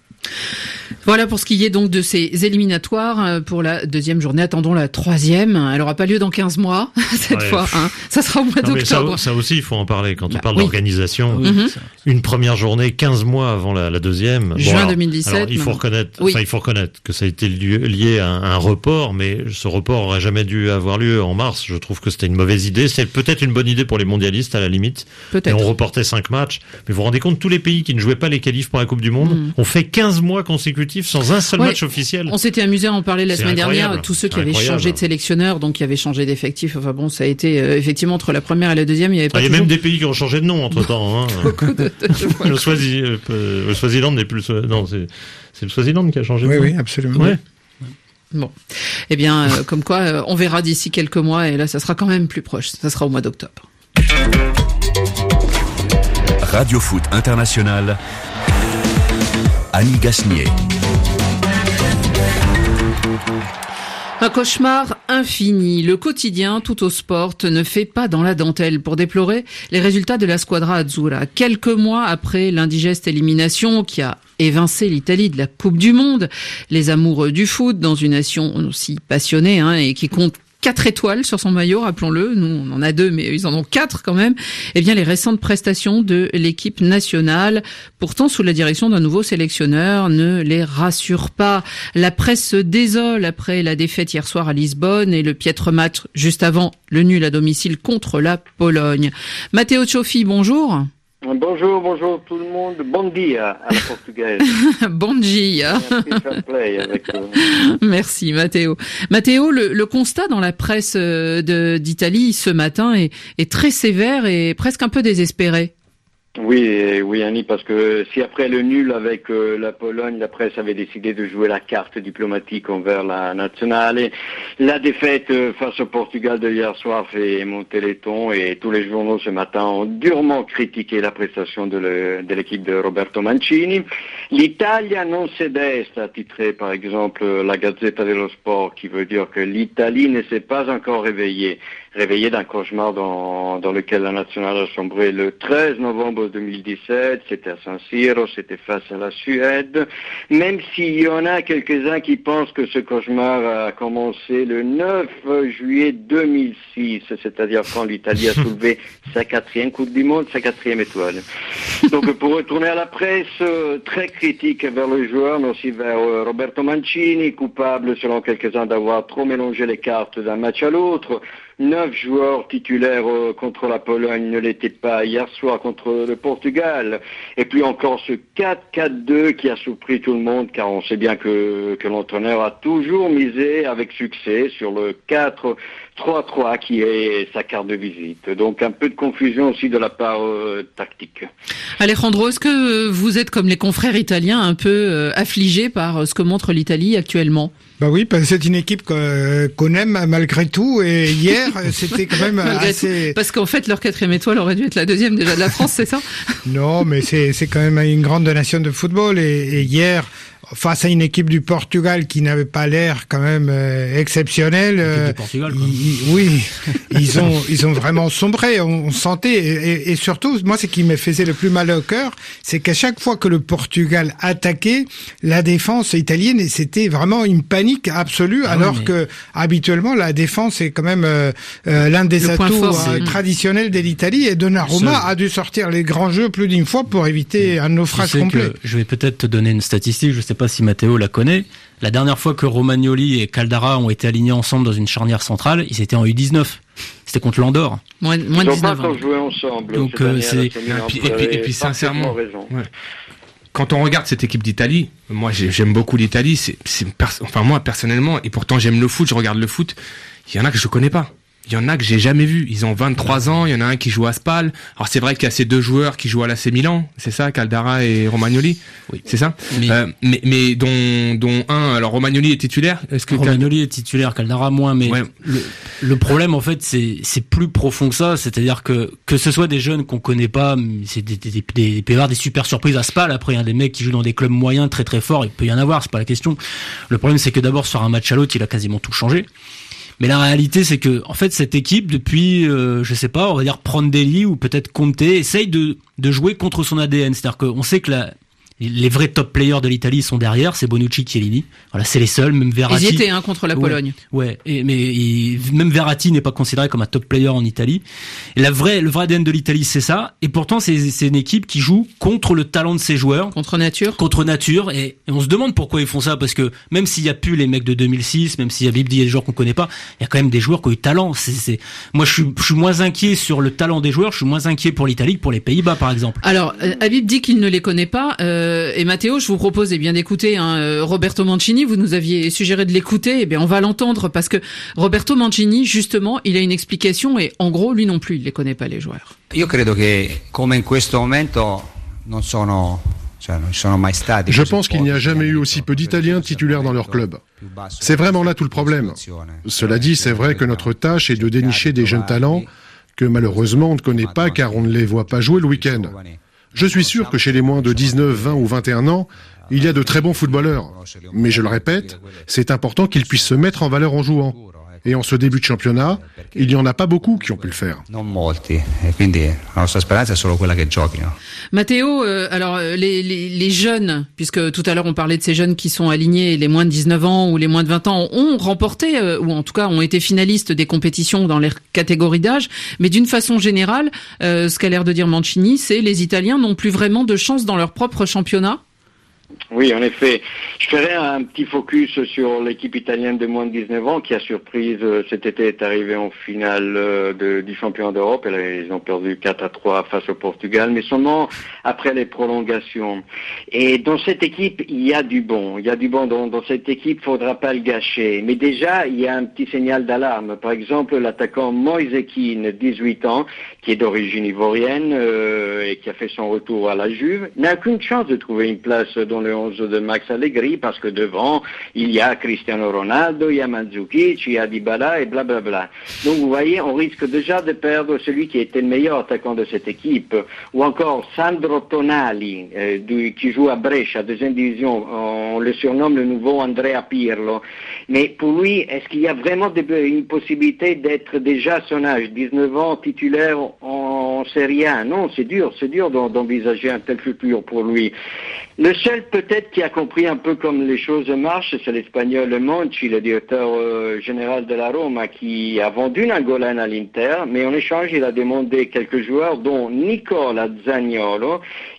Voilà pour ce qui est donc de ces éliminatoires pour la deuxième journée. Attendons la troisième. Elle n'aura pas lieu dans quinze mois, cette ouais. fois. Hein. Ça sera au mois non, d'octobre. Ça, ça aussi, il faut en parler. Quand bah, on parle oui. d'organisation, oui, mm-hmm. une première journée, quinze mois avant la, la deuxième. Juin bon, alors, deux mille dix-sept. Alors, il faut reconnaître, oui. enfin, il faut reconnaître que ça a été lié, lié à un, un report, mais ce report aurait jamais dû avoir lieu en mars. Je trouve que c'était une mauvaise idée. C'est peut-être une bonne idée pour les mondialistes, à la limite. Peut-être. Et on reportait cinq matchs. Mais vous vous rendez compte, tous les pays qui ne jouaient pas les qualifs pour la Coupe du Monde mm. ont fait quinze mois consécutifs sans un seul ouais. match officiel. On s'était amusé à en parler la c'est semaine incroyable. dernière. Tous ceux qui c'est avaient incroyable. changé de sélectionneur, donc qui avaient changé d'effectif. Enfin bon, ça a été euh, effectivement entre la première et la deuxième, il y avait pas. Il y a toujours... même des pays qui ont changé de nom entre temps. Hein. Beaucoup de. de le, Swazi, euh, le Swaziland n'est plus. Le... Non, c'est, c'est le Swaziland qui a changé de oui, nom. Oui, oui, absolument. Ouais. Bon, eh bien, euh, comme quoi, euh, on verra d'ici quelques mois, et là, ça sera quand même plus proche. Ça sera au mois d'octobre. Radio Foot International, Annie Gasnier. Un cauchemar infini. Le quotidien, tout au sport, ne fait pas dans la dentelle pour déplorer les résultats de la Squadra Azzurra. Quelques mois après l'indigeste élimination qui a évincé l'Italie de la Coupe du Monde, les amoureux du foot dans une nation aussi passionnée hein, et qui compte quatre étoiles sur son maillot, rappelons-le. Nous, on en a deux, mais ils en ont quatre quand même. Eh bien, les récentes prestations de l'équipe nationale, pourtant sous la direction d'un nouveau sélectionneur, ne les rassurent pas. La presse se désole après la défaite hier soir à Lisbonne et le piètre match juste avant le nul à domicile contre la Pologne. Matteo Cioffi, bonjour. Bonjour, bonjour tout le monde. Bon dia à la portugaise. Bon dia. Avec, euh... Merci Matteo. Matteo, le, le constat dans la presse de, d'Italie ce matin est, est très sévère et presque un peu désespéré. Oui, oui Annie, parce que si après le nul avec euh, la Pologne, la presse avait décidé de jouer la carte diplomatique envers la nationale, la défaite euh, face au Portugal de hier soir fait monter les tons et tous les journaux ce matin ont durement critiqué la prestation de, le, de l'équipe de Roberto Mancini. L'Italia non s'est-est a titré par exemple la Gazzetta dello Sport, qui veut dire que l'Italie ne s'est pas encore réveillée. réveillé d'un cauchemar dans, dans lequel la nationale a sombré le treize novembre deux mille dix-sept, c'était à San Siro, c'était face à la Suède, même s'il y en a quelques-uns qui pensent que ce cauchemar a commencé le neuf juillet deux mille six, c'est-à-dire quand l'Italie a soulevé sa quatrième Coupe du Monde, sa quatrième étoile. Donc pour retourner à la presse, très critique vers le joueur, mais aussi vers Roberto Mancini, coupable selon quelques-uns d'avoir trop mélangé les cartes d'un match à l'autre. neuf joueurs titulaires euh, contre la Pologne ne l'étaient pas hier soir contre le Portugal. Et puis encore ce quatre quatre deux qui a surpris tout le monde, car on sait bien que, que l'entraîneur a toujours misé avec succès sur le quatre trois trois qui est sa carte de visite. Donc un peu de confusion aussi de la part euh, tactique. Alejandro, est-ce que vous êtes comme les confrères italiens un peu euh, affligés par ce que montre l'Italie actuellement ? Bah oui, parce que c'est une équipe qu'on aime malgré tout. Et hier, c'était quand même assez... Tout. Parce qu'en fait, leur quatrième étoile aurait dû être la deuxième déjà de la France, c'est ça ? Non, mais c'est c'est quand même une grande nation de football. Et, et hier, face à une équipe du Portugal qui n'avait pas l'air quand même euh, exceptionnelle, euh, Portugal, ils, oui, ils ont ils ont vraiment sombré. On, on sentait et, et, et surtout, moi, ce qui me faisait le plus mal au cœur, c'est qu'à chaque fois que le Portugal attaquait, la défense italienne, c'était vraiment une panique absolue, ah alors oui, mais... que habituellement la défense est quand même euh, euh, l'un des le atouts fort, euh, traditionnels de l'Italie. Et Donnarumma a dû sortir les grands jeux plus d'une fois pour éviter un naufrage complet. Que je vais peut-être te donner une statistique. Je sais pas si Matteo la connaît. La dernière fois que Romagnoli et Caldara ont été alignés ensemble dans une charnière centrale, ils étaient en U dix-neuf. C'était contre l'Andorre. Moins, moins ils n'ont dix-neuf pas encore joué ensemble. Donc euh, c'est et puis, et puis, et puis sincèrement, ouais. Quand on regarde cette équipe d'Italie, moi j'aime beaucoup l'Italie. C'est, c'est pers- enfin moi personnellement, et pourtant j'aime le foot, je regarde le foot. Il y en a que je connais pas. Il y en a que j'ai jamais vu. Ils ont vingt-trois ans. Il y en a un qui joue à Spal. Alors c'est vrai qu'il y a ces deux joueurs qui jouent à l'A C Milan. C'est ça, Caldara et Romagnoli. Oui. C'est ça. Mais, euh, mais, mais dont, dont un. Alors Romagnoli est titulaire. Est-ce que Romagnoli Cal... est titulaire, Caldara moins. Mais ouais. le, le problème en fait, c'est c'est plus profond que ça. C'est-à-dire que que ce soit des jeunes qu'on connaît pas, c'est des des des, des il peut y avoir des super surprises à Spal. Après, il y a des mecs qui jouent dans des clubs moyens très très forts. Il peut y en avoir. C'est pas la question. Le problème, c'est que d'abord sur un match à l'autre, il a quasiment tout changé. Mais la réalité, c'est que, en fait, cette équipe, depuis, euh, je sais pas, on va dire Prandelli ou peut-être Conte, essaye de, de jouer contre son A D N. C'est-à-dire qu'on sait que la, les vrais top players de l'Italie sont derrière, c'est Bonucci, Chiellini. Voilà, c'est les seuls, même Verratti. Ils y étaient, hein, contre la Pologne. Ouais, ouais et, mais il, même Verratti n'est pas considéré comme un top player en Italie. Et la vraie, le vrai A D N de l'Italie, c'est ça. Et pourtant, c'est, c'est une équipe qui joue contre le talent de ses joueurs. Contre nature. Contre nature. Et, et on se demande pourquoi ils font ça, parce que même s'il y a plus les mecs de deux mille six, même s'il y a Bibdi, il y a des joueurs qu'on connaît pas, il y a quand même des joueurs qui ont eu talent. C'est, c'est, moi, je suis, je suis moins inquiet sur le talent des joueurs, je suis moins inquiet pour l'Italie que pour les Pays-Bas, par exemple. Alors, euh, Habib dit qu'il ne les connaît pas, euh, et Matteo, je vous propose eh bien d'écouter hein, Roberto Mancini. Vous nous aviez suggéré de l'écouter. Eh bien, on va l'entendre parce que Roberto Mancini, justement, il a une explication et en gros, lui non plus, il les connaît pas les joueurs. Io credo che come in questo momento non sono Je pense qu'il n'y a jamais eu aussi peu d'Italiens titulaires dans leur club. C'est vraiment là tout le problème. Cela dit, c'est vrai que notre tâche est de dénicher des jeunes talents que malheureusement on ne connaît pas car on ne les voit pas jouer le week-end. Je suis sûr que chez les moins de dix-neuf, vingt ou vingt et un ans, il y a de très bons footballeurs. Mais je le répète, c'est important qu'ils puissent se mettre en valeur en jouant. Et en ce début de championnat, il n'y en a pas beaucoup qui ont pu le faire. Matteo, euh, alors les, les, les jeunes, puisque tout à l'heure on parlait de ces jeunes qui sont alignés, les moins de dix-neuf ans ou les moins de vingt ans, ont remporté, euh, ou en tout cas ont été finalistes des compétitions dans les catégories d'âge. Mais d'une façon générale, euh, ce qu'a l'air de dire Mancini, c'est les Italiens n'ont plus vraiment de chance dans leur propre championnat. Oui, en effet. Je ferai un petit focus sur l'équipe italienne de moins de dix-neuf ans qui a surprise cet été est arrivée en finale de, du championnat d'Europe. Et ils ont perdu quatre à trois face au Portugal, mais seulement après les prolongations. Et dans cette équipe, il y a du bon. Il y a du bon dans, dans cette équipe, il faudra pas le gâcher. Mais déjà, il y a un petit signal d'alarme. Par exemple, l'attaquant Moise Kean, dix-huit ans, qui est d'origine ivoirienne euh, et qui a fait son retour à la Juve, n'a aucune chance de trouver une place dans le onze de Max Allegri parce que devant, il y a Cristiano Ronaldo, il y a Mandzukic, il y a Dybala et blablabla. Donc vous voyez, on risque déjà de perdre celui qui était le meilleur attaquant de cette équipe. Ou encore Sandro Tonali, euh, du, qui joue à Brescia, deuxième division. On le surnomme le nouveau Andrea Pirlo. Mais pour lui, est-ce qu'il y a vraiment de, une possibilité d'être déjà à son âge, dix-neuf ans, titulaire en Serie A? Non, c'est dur, c'est dur d'envisager un tel futur pour lui. Le seul peut-être qui a compris un peu comme les choses marchent, c'est l'Espagnol Monchi, le directeur euh, général de la Roma, qui a vendu Nainggolan à l'Inter, mais en échange il a demandé quelques joueurs, dont Nicola Zaniolo,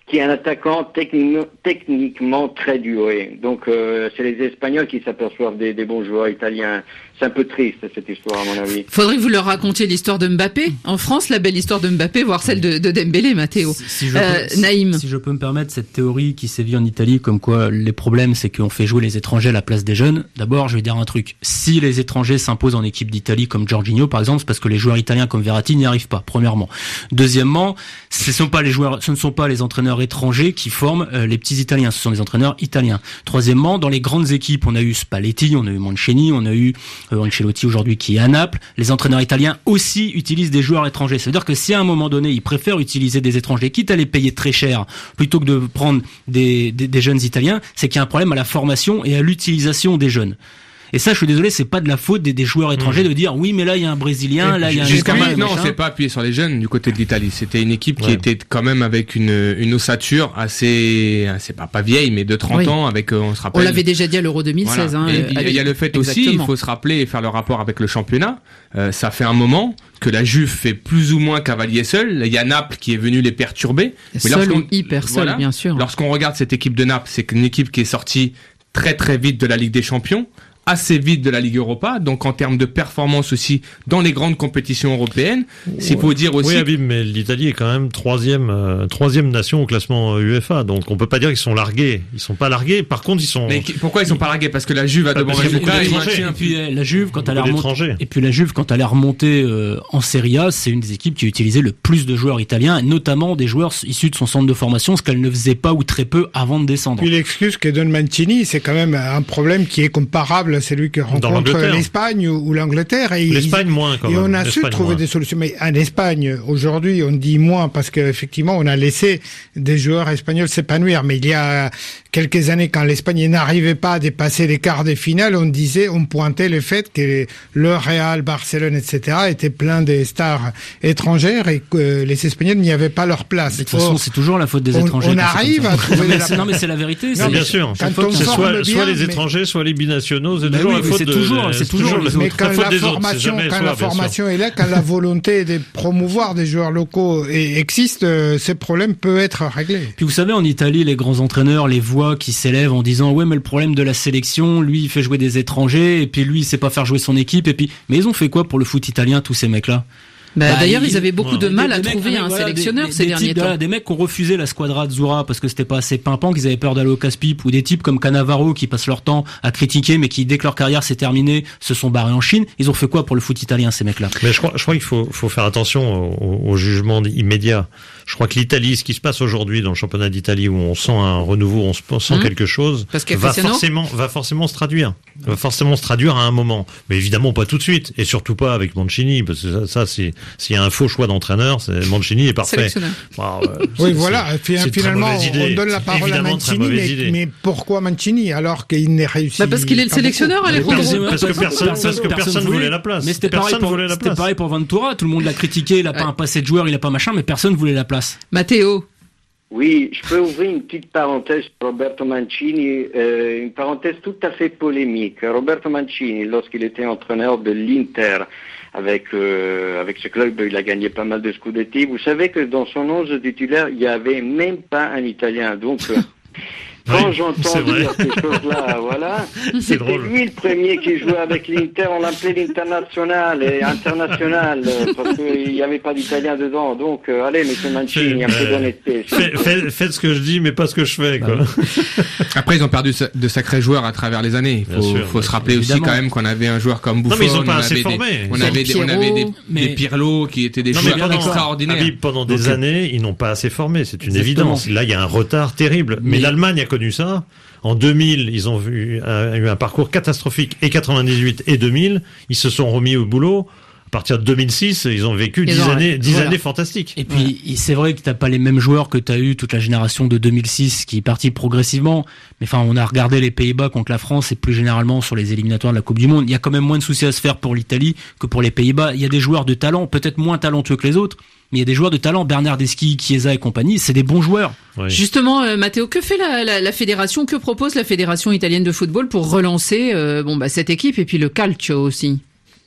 qui est un attaquant techni- techniquement très doué. Donc euh, c'est les Espagnols qui s'aperçoivent des, des bons joueurs italiens. C'est un peu triste cette histoire à mon avis. Faudrait que vous leur racontiez l'histoire de Mbappé. En France, la belle histoire de Mbappé, voire celle de, de Dembélé, Matteo. Si, si je euh, peux, Naïm. Si, si je peux me permettre, cette théorie qui sévit en Italie, comme quoi les problèmes, c'est qu'on fait jouer les étrangers à la place des jeunes. D'abord, je vais dire un truc. Si les étrangers s'imposent en équipe d'Italie, comme Jorginho, par exemple, c'est parce que les joueurs italiens comme Verratti n'y arrivent pas, premièrement. Deuxièmement, ce ne sont pas les joueurs, ce ne sont pas les entraîneurs étrangers qui forment euh, les petits Italiens, ce sont des entraîneurs italiens. Troisièmement, dans les grandes équipes, on a eu Spalletti, on a eu Mancini, on a eu euh, Ancelotti aujourd'hui qui est à Naples. Les entraîneurs italiens aussi utilisent des joueurs étrangers. Ça veut dire que si à un moment donné, ils préfèrent utiliser des étrangers, quitte à les payer très cher, plutôt que de prendre des, des, des jeunes Italiens, c'est qu'il y a un problème à la formation et à l'utilisation des jeunes. Et ça, je suis désolé, c'est pas de la faute des, des joueurs étrangers mmh. de dire oui, mais là il y a un Brésilien, et là il y a un Espagnol. Non, c'est pas appuyé sur les jeunes du côté de l'Italie. C'était une équipe ouais. qui était quand même avec une une ossature assez, c'est pas pas vieille, mais de trente oui. ans. Avec, on se rappelle. On l'avait déjà dit à l'Euro deux mille seize. Voilà. Hein, il y a le fait aussi, il faut se rappeler et faire le rapport avec le championnat. Euh, ça fait un moment que la Juve fait plus ou moins cavalier seul. Il y a Naples qui est venu les perturber. Seul ou hyper seul, voilà, bien sûr. Lorsqu'on regarde cette équipe de Naples, c'est une équipe qui est sortie très très vite de la Ligue des Champions, assez vite de la Ligue Europa, donc en termes de performance aussi dans les grandes compétitions européennes, s'il faut dire aussi. Oui, Habib, mais l'Italie est quand même troisième, euh, troisième nation au classement UEFA, donc on peut pas dire qu'ils sont largués. Ils sont pas largués. Par contre, ils sont. Mais pourquoi ils sont pas largués? Parce que la Juve a de bons résultats. Et puis la Juve, quand elle a remonté, et puis la Juve, quand elle est remontée euh, en Serie A, c'est une des équipes qui a utilisé le plus de joueurs italiens, et notamment des joueurs issus de son centre de formation, ce qu'elle ne faisait pas ou très peu avant de descendre. Puis l'excuse que donne Mancini, c'est quand même un problème qui est comparable. C'est lui qui rencontre l'Espagne ou, ou l'Angleterre. Et L'Espagne ils, moins quand et même. on a su trouver moins. des solutions. Mais en Espagne, aujourd'hui, on dit moins parce qu'effectivement, on a laissé des joueurs espagnols s'épanouir. Mais il y a quelques années, quand l'Espagne n'arrivait pas à dépasser les quarts des finales, on disait, on pointait le fait que le Real, Barcelone, et cetera étaient plein des stars étrangères et que les Espagnols n'y avaient pas leur place. De toute façon, c'est toujours la faute des on, étrangers. On arrive à trouver mais la... Non, mais c'est la vérité. Non, bien sûr. Quand on c'est soit, bien, soit les mais... étrangers, soit les binationaux. C'est bah toujours oui, la faute c'est de, toujours, c'est toujours les mais autres. quand la, la formation, autres, quand soi, la formation est là, quand la volonté de promouvoir des joueurs locaux existe, euh, ces problèmes peuvent être réglés. Puis vous savez, en Italie, les grands entraîneurs, les voix qui s'élèvent en disant ouais, mais le problème de la sélection, lui, il fait jouer des étrangers, et puis lui, il sait pas faire jouer son équipe, et puis, mais ils ont fait quoi pour le foot italien, tous ces mecs-là? Bah, bah, d'ailleurs, ils, ils avaient beaucoup de mal à mecs, trouver un voilà, sélectionneur des, ces des derniers types, temps. Voilà, des mecs qui ont refusé la Squadra Azzurra parce que c'était pas assez pimpant, qu'ils avaient peur d'aller au casse-pipe, ou des types comme Cannavaro qui passent leur temps à critiquer, mais qui, dès que leur carrière s'est terminée, se sont barrés en Chine. Ils ont fait quoi pour le foot italien, ces mecs-là? Mais je crois, je crois qu'il faut, faut faire attention au, au jugement immédiat. Je crois que l'Italie, ce qui se passe aujourd'hui dans le championnat d'Italie, où on sent un renouveau, on sent mmh. quelque chose, va forcément, va forcément se traduire. Va forcément se traduire à un moment. Mais évidemment pas tout de suite. Et surtout pas avec Mancini, parce que ça, ça c'est, s'il y a un faux choix d'entraîneur, c'est, Mancini est parfait. Bah, euh, oui, voilà. C'est finalement, on donne la parole à Mancini, mais, mais pourquoi Mancini, alors qu'il n'est réussi? Bah parce qu'il est le sélectionneur, Alejandro. Parce que personne, parce que personne voulait la place. Mais c'était pareil pour, c'était pareil pour Ventura. Tout le monde l'a critiqué, il a pas un passé de joueur, il a pas machin, mais personne voulait la place. Matteo. Oui, je peux ouvrir une petite parenthèse sur Roberto Mancini, euh, une parenthèse tout à fait polémique. Roberto Mancini, lorsqu'il était entraîneur de l'Inter, avec euh, avec ce club, il a gagné pas mal de scudetti. Vous savez que dans son onze titulaire, il n'y avait même pas un Italien. Donc, euh, quand oui, j'entends dire ces choses-là, voilà, c'était drôle. Lui le premier qui jouait avec l'Inter, on l'appelait l'international et international, parce qu'il n'y avait pas d'Italien dedans. Donc, euh, allez, monsieur Mancini, un peu d'honnêteté. Faites, faites, faites ce que je dis, mais pas ce que je fais, quoi. Après, ils ont perdu de sacrés joueurs à travers les années. Il faut, sûr, faut se rappeler évidemment. Aussi quand même qu'on avait un joueur comme Buffon. Non, mais ils ont pas assez des, formé. On avait des, on avait des, mais... des Pirlo qui étaient des non, joueurs pendant, extraordinaires. Habib, pendant des Donc, années, ils n'ont pas assez formé. C'est une exactement. évidence. Là, il y a un retard terrible. Mais, mais l'Allemagne a connu ça. En deux mille, ils ont eu un, eu un parcours catastrophique, et quatre-vingt-dix-huit et deux mille, ils se sont remis au boulot. À partir de deux mille six, ils ont vécu dix années, dix voilà. années fantastiques. Et puis, ouais. c'est vrai que t'as pas les mêmes joueurs que t'as eu toute la génération de deux mille six qui est partie progressivement. Mais enfin, on a regardé les Pays-Bas contre la France et plus généralement sur les éliminatoires de la Coupe du Monde. Il y a quand même moins de soucis à se faire pour l'Italie que pour les Pays-Bas. Il y a des joueurs de talent, peut-être moins talentueux que les autres, mais il y a des joueurs de talent, Bernardeschi, Chiesa et compagnie, c'est des bons joueurs. Oui. Justement, euh, Matteo, que fait la, la, la fédération, que propose la fédération italienne de football pour relancer euh, bon bah cette équipe et puis le calcio aussi?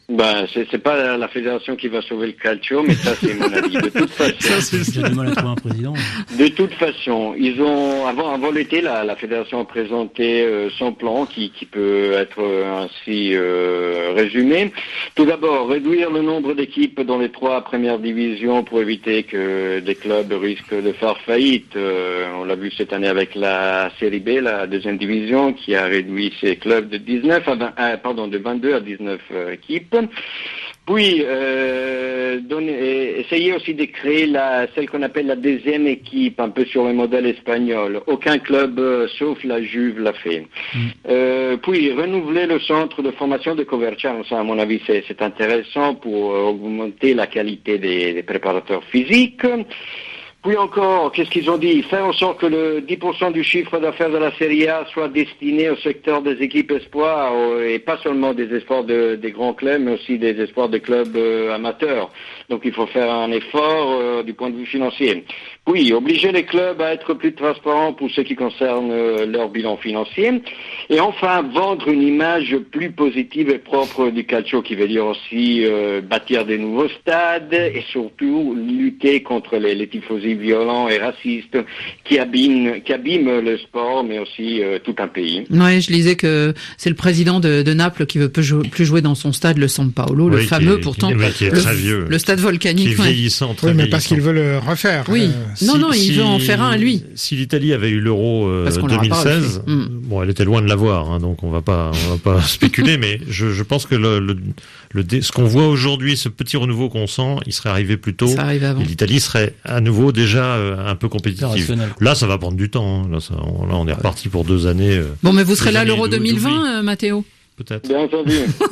Ben, c'est, c'est pas la fédération qui va sauver le calcio, mais ça, c'est mon avis. De toute façon. Ça, c'est j'ai du mal à trouver un président. De toute façon, ils ont, avant, avant l'été, la, la fédération a présenté euh, son plan qui, qui peut être euh, ainsi euh, résumé. Tout d'abord, réduire le nombre d'équipes dans les trois premières divisions pour éviter que des clubs risquent de faire faillite. Euh, on l'a vu cette année avec la Série B, la deuxième division, qui a réduit ses clubs de dix-neuf à vingt, euh, pardon, de vingt-deux à dix-neuf euh, équipes. Puis, euh, donner, essayer aussi de créer la, celle qu'on appelle la deuxième équipe, un peu sur le modèle espagnol. Aucun club, euh, sauf la Juve, l'a fait. Mmh. Euh, puis, renouveler le centre de formation de Coverciano. Ça, à mon avis, c'est, c'est intéressant pour euh, augmenter la qualité des, des préparateurs physiques. Puis encore, qu'est-ce qu'ils ont dit? Faire en sorte que le dix pour cent du chiffre d'affaires de la Serie A soit destiné au secteur des équipes espoirs, et pas seulement des espoirs de, des grands clubs, mais aussi des espoirs de clubs euh, amateurs. Donc il faut faire un effort euh, du point de vue financier. Puis, obliger les clubs à être plus transparents pour ce qui concerne euh, leur bilan financier. Et enfin, vendre une image plus positive et propre du calcio, qui veut dire aussi euh, bâtir des nouveaux stades et surtout lutter contre les, les tifosi violents et racistes qui abîment, qui abîment le sport, mais aussi euh, tout un pays. Ouais, je lisais que c'est le président de, de Naples qui veut plus jouer, plus jouer dans son stade, le San Paolo, oui, le fameux est, pourtant, qui est, qui est le, très vieux, le stade volcanique. Qui est vieillissant, très oui, mais vieillissant. parce qu'il veut le refaire. Oui. Euh, non, si, non, il si, veut en faire un, lui. Si l'Italie avait eu l'Euro euh, deux mille seize, mm. bon, elle était loin de l'avoir, hein, donc on va pas, on va pas spéculer, mais je, je pense que le, le, le, ce qu'on voit aujourd'hui, ce petit renouveau qu'on sent, il serait arrivé plus tôt. Ça arrive avant. Et l'Italie serait à nouveau déjà euh, un peu compétitive. Là, ça va prendre du temps. Hein. Là, ça, on, là, on est reparti pour deux années. Euh, bon, mais vous serez là l'Euro deux mille vingt, euh, Mathéo? Peut-être. Bien entendu.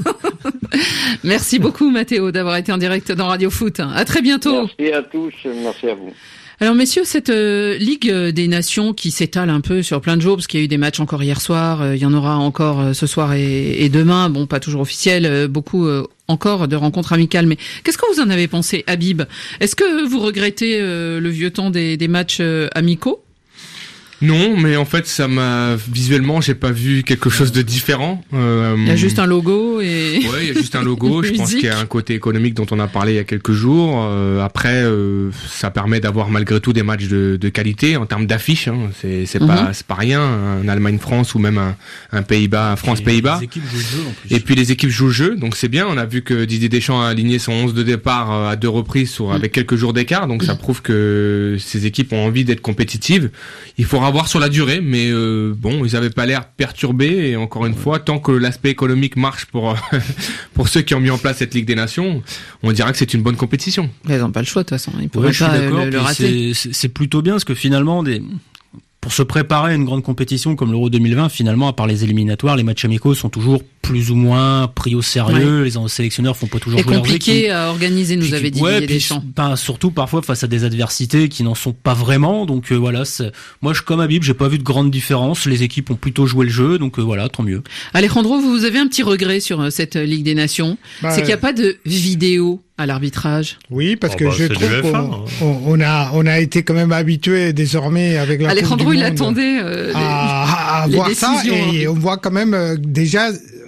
Merci beaucoup, Mathéo, d'avoir été en direct dans Radio Foot. À très bientôt. Merci à tous. Merci à vous. Alors messieurs, cette euh, Ligue des Nations qui s'étale un peu sur plein de jours, parce qu'il y a eu des matchs encore hier soir, euh, il y en aura encore euh, ce soir et, et demain, bon pas toujours officiel, euh, beaucoup euh, encore de rencontres amicales, mais qu'est-ce que vous en avez pensé, Habib? Est-ce que vous regrettez euh, le vieux temps des, des matchs euh, amicaux? Non, mais en fait, ça m'a visuellement, j'ai pas vu quelque chose de différent. Euh, il y a juste un logo et. Ouais, il y a juste un logo. Je pense qu'il y a un côté économique dont on a parlé il y a quelques jours. Euh, après, euh, ça permet d'avoir malgré tout des matchs de, de qualité en termes d'affiches. Hein. C'est, c'est mm-hmm. pas, c'est pas rien. Un Allemagne-France ou même un, un Pays-Bas, un France-Pays-Bas. Les équipes jouent le jeu en plus. Et puis les équipes jouent le jeu, donc c'est bien. On a vu que Didier Deschamps a aligné son onze de départ à deux reprises sur, avec quelques jours d'écart. Donc ça prouve que ces équipes ont envie d'être compétitives. Il faudra voir sur la durée. Mais euh, bon, ils avaient pas l'air perturbés et encore une ouais. fois, tant que l'aspect économique marche pour pour ceux qui ont mis en place cette Ligue des Nations, on dirait que c'est une bonne compétition. Ils n'ont pas le choix de toute façon, ils pourraient ouais, pas le, le rater. C'est, c'est plutôt bien parce que finalement des pour se préparer à une grande compétition comme l'Euro deux mille vingt, finalement, à part les éliminatoires, les matchs amicaux sont toujours plus ou moins pris au sérieux. Ouais. Les sélectionneurs font pas toujours et jouer leurs équipes. compliqué à organiser, nous avait dit ouais, Didier Deschamps. Ben, surtout parfois face à des adversités qui n'en sont pas vraiment. Donc euh, voilà, c'est... moi je comme Habib, j'ai pas vu de grande différence. Les équipes ont plutôt joué le jeu, donc euh, voilà, tant mieux. Alejandro, vous avez un petit regret sur euh, cette Ligue des Nations, bah, c'est qu'il n'y a pas de vidéo à l'arbitrage. Oui, parce oh que bah, je trouve qu'on hein. on, on a on a été quand même habitué désormais avec la Alejandro, Coupe du il Monde attendait euh, à, à les, voir les ça et on voit quand même euh, déjà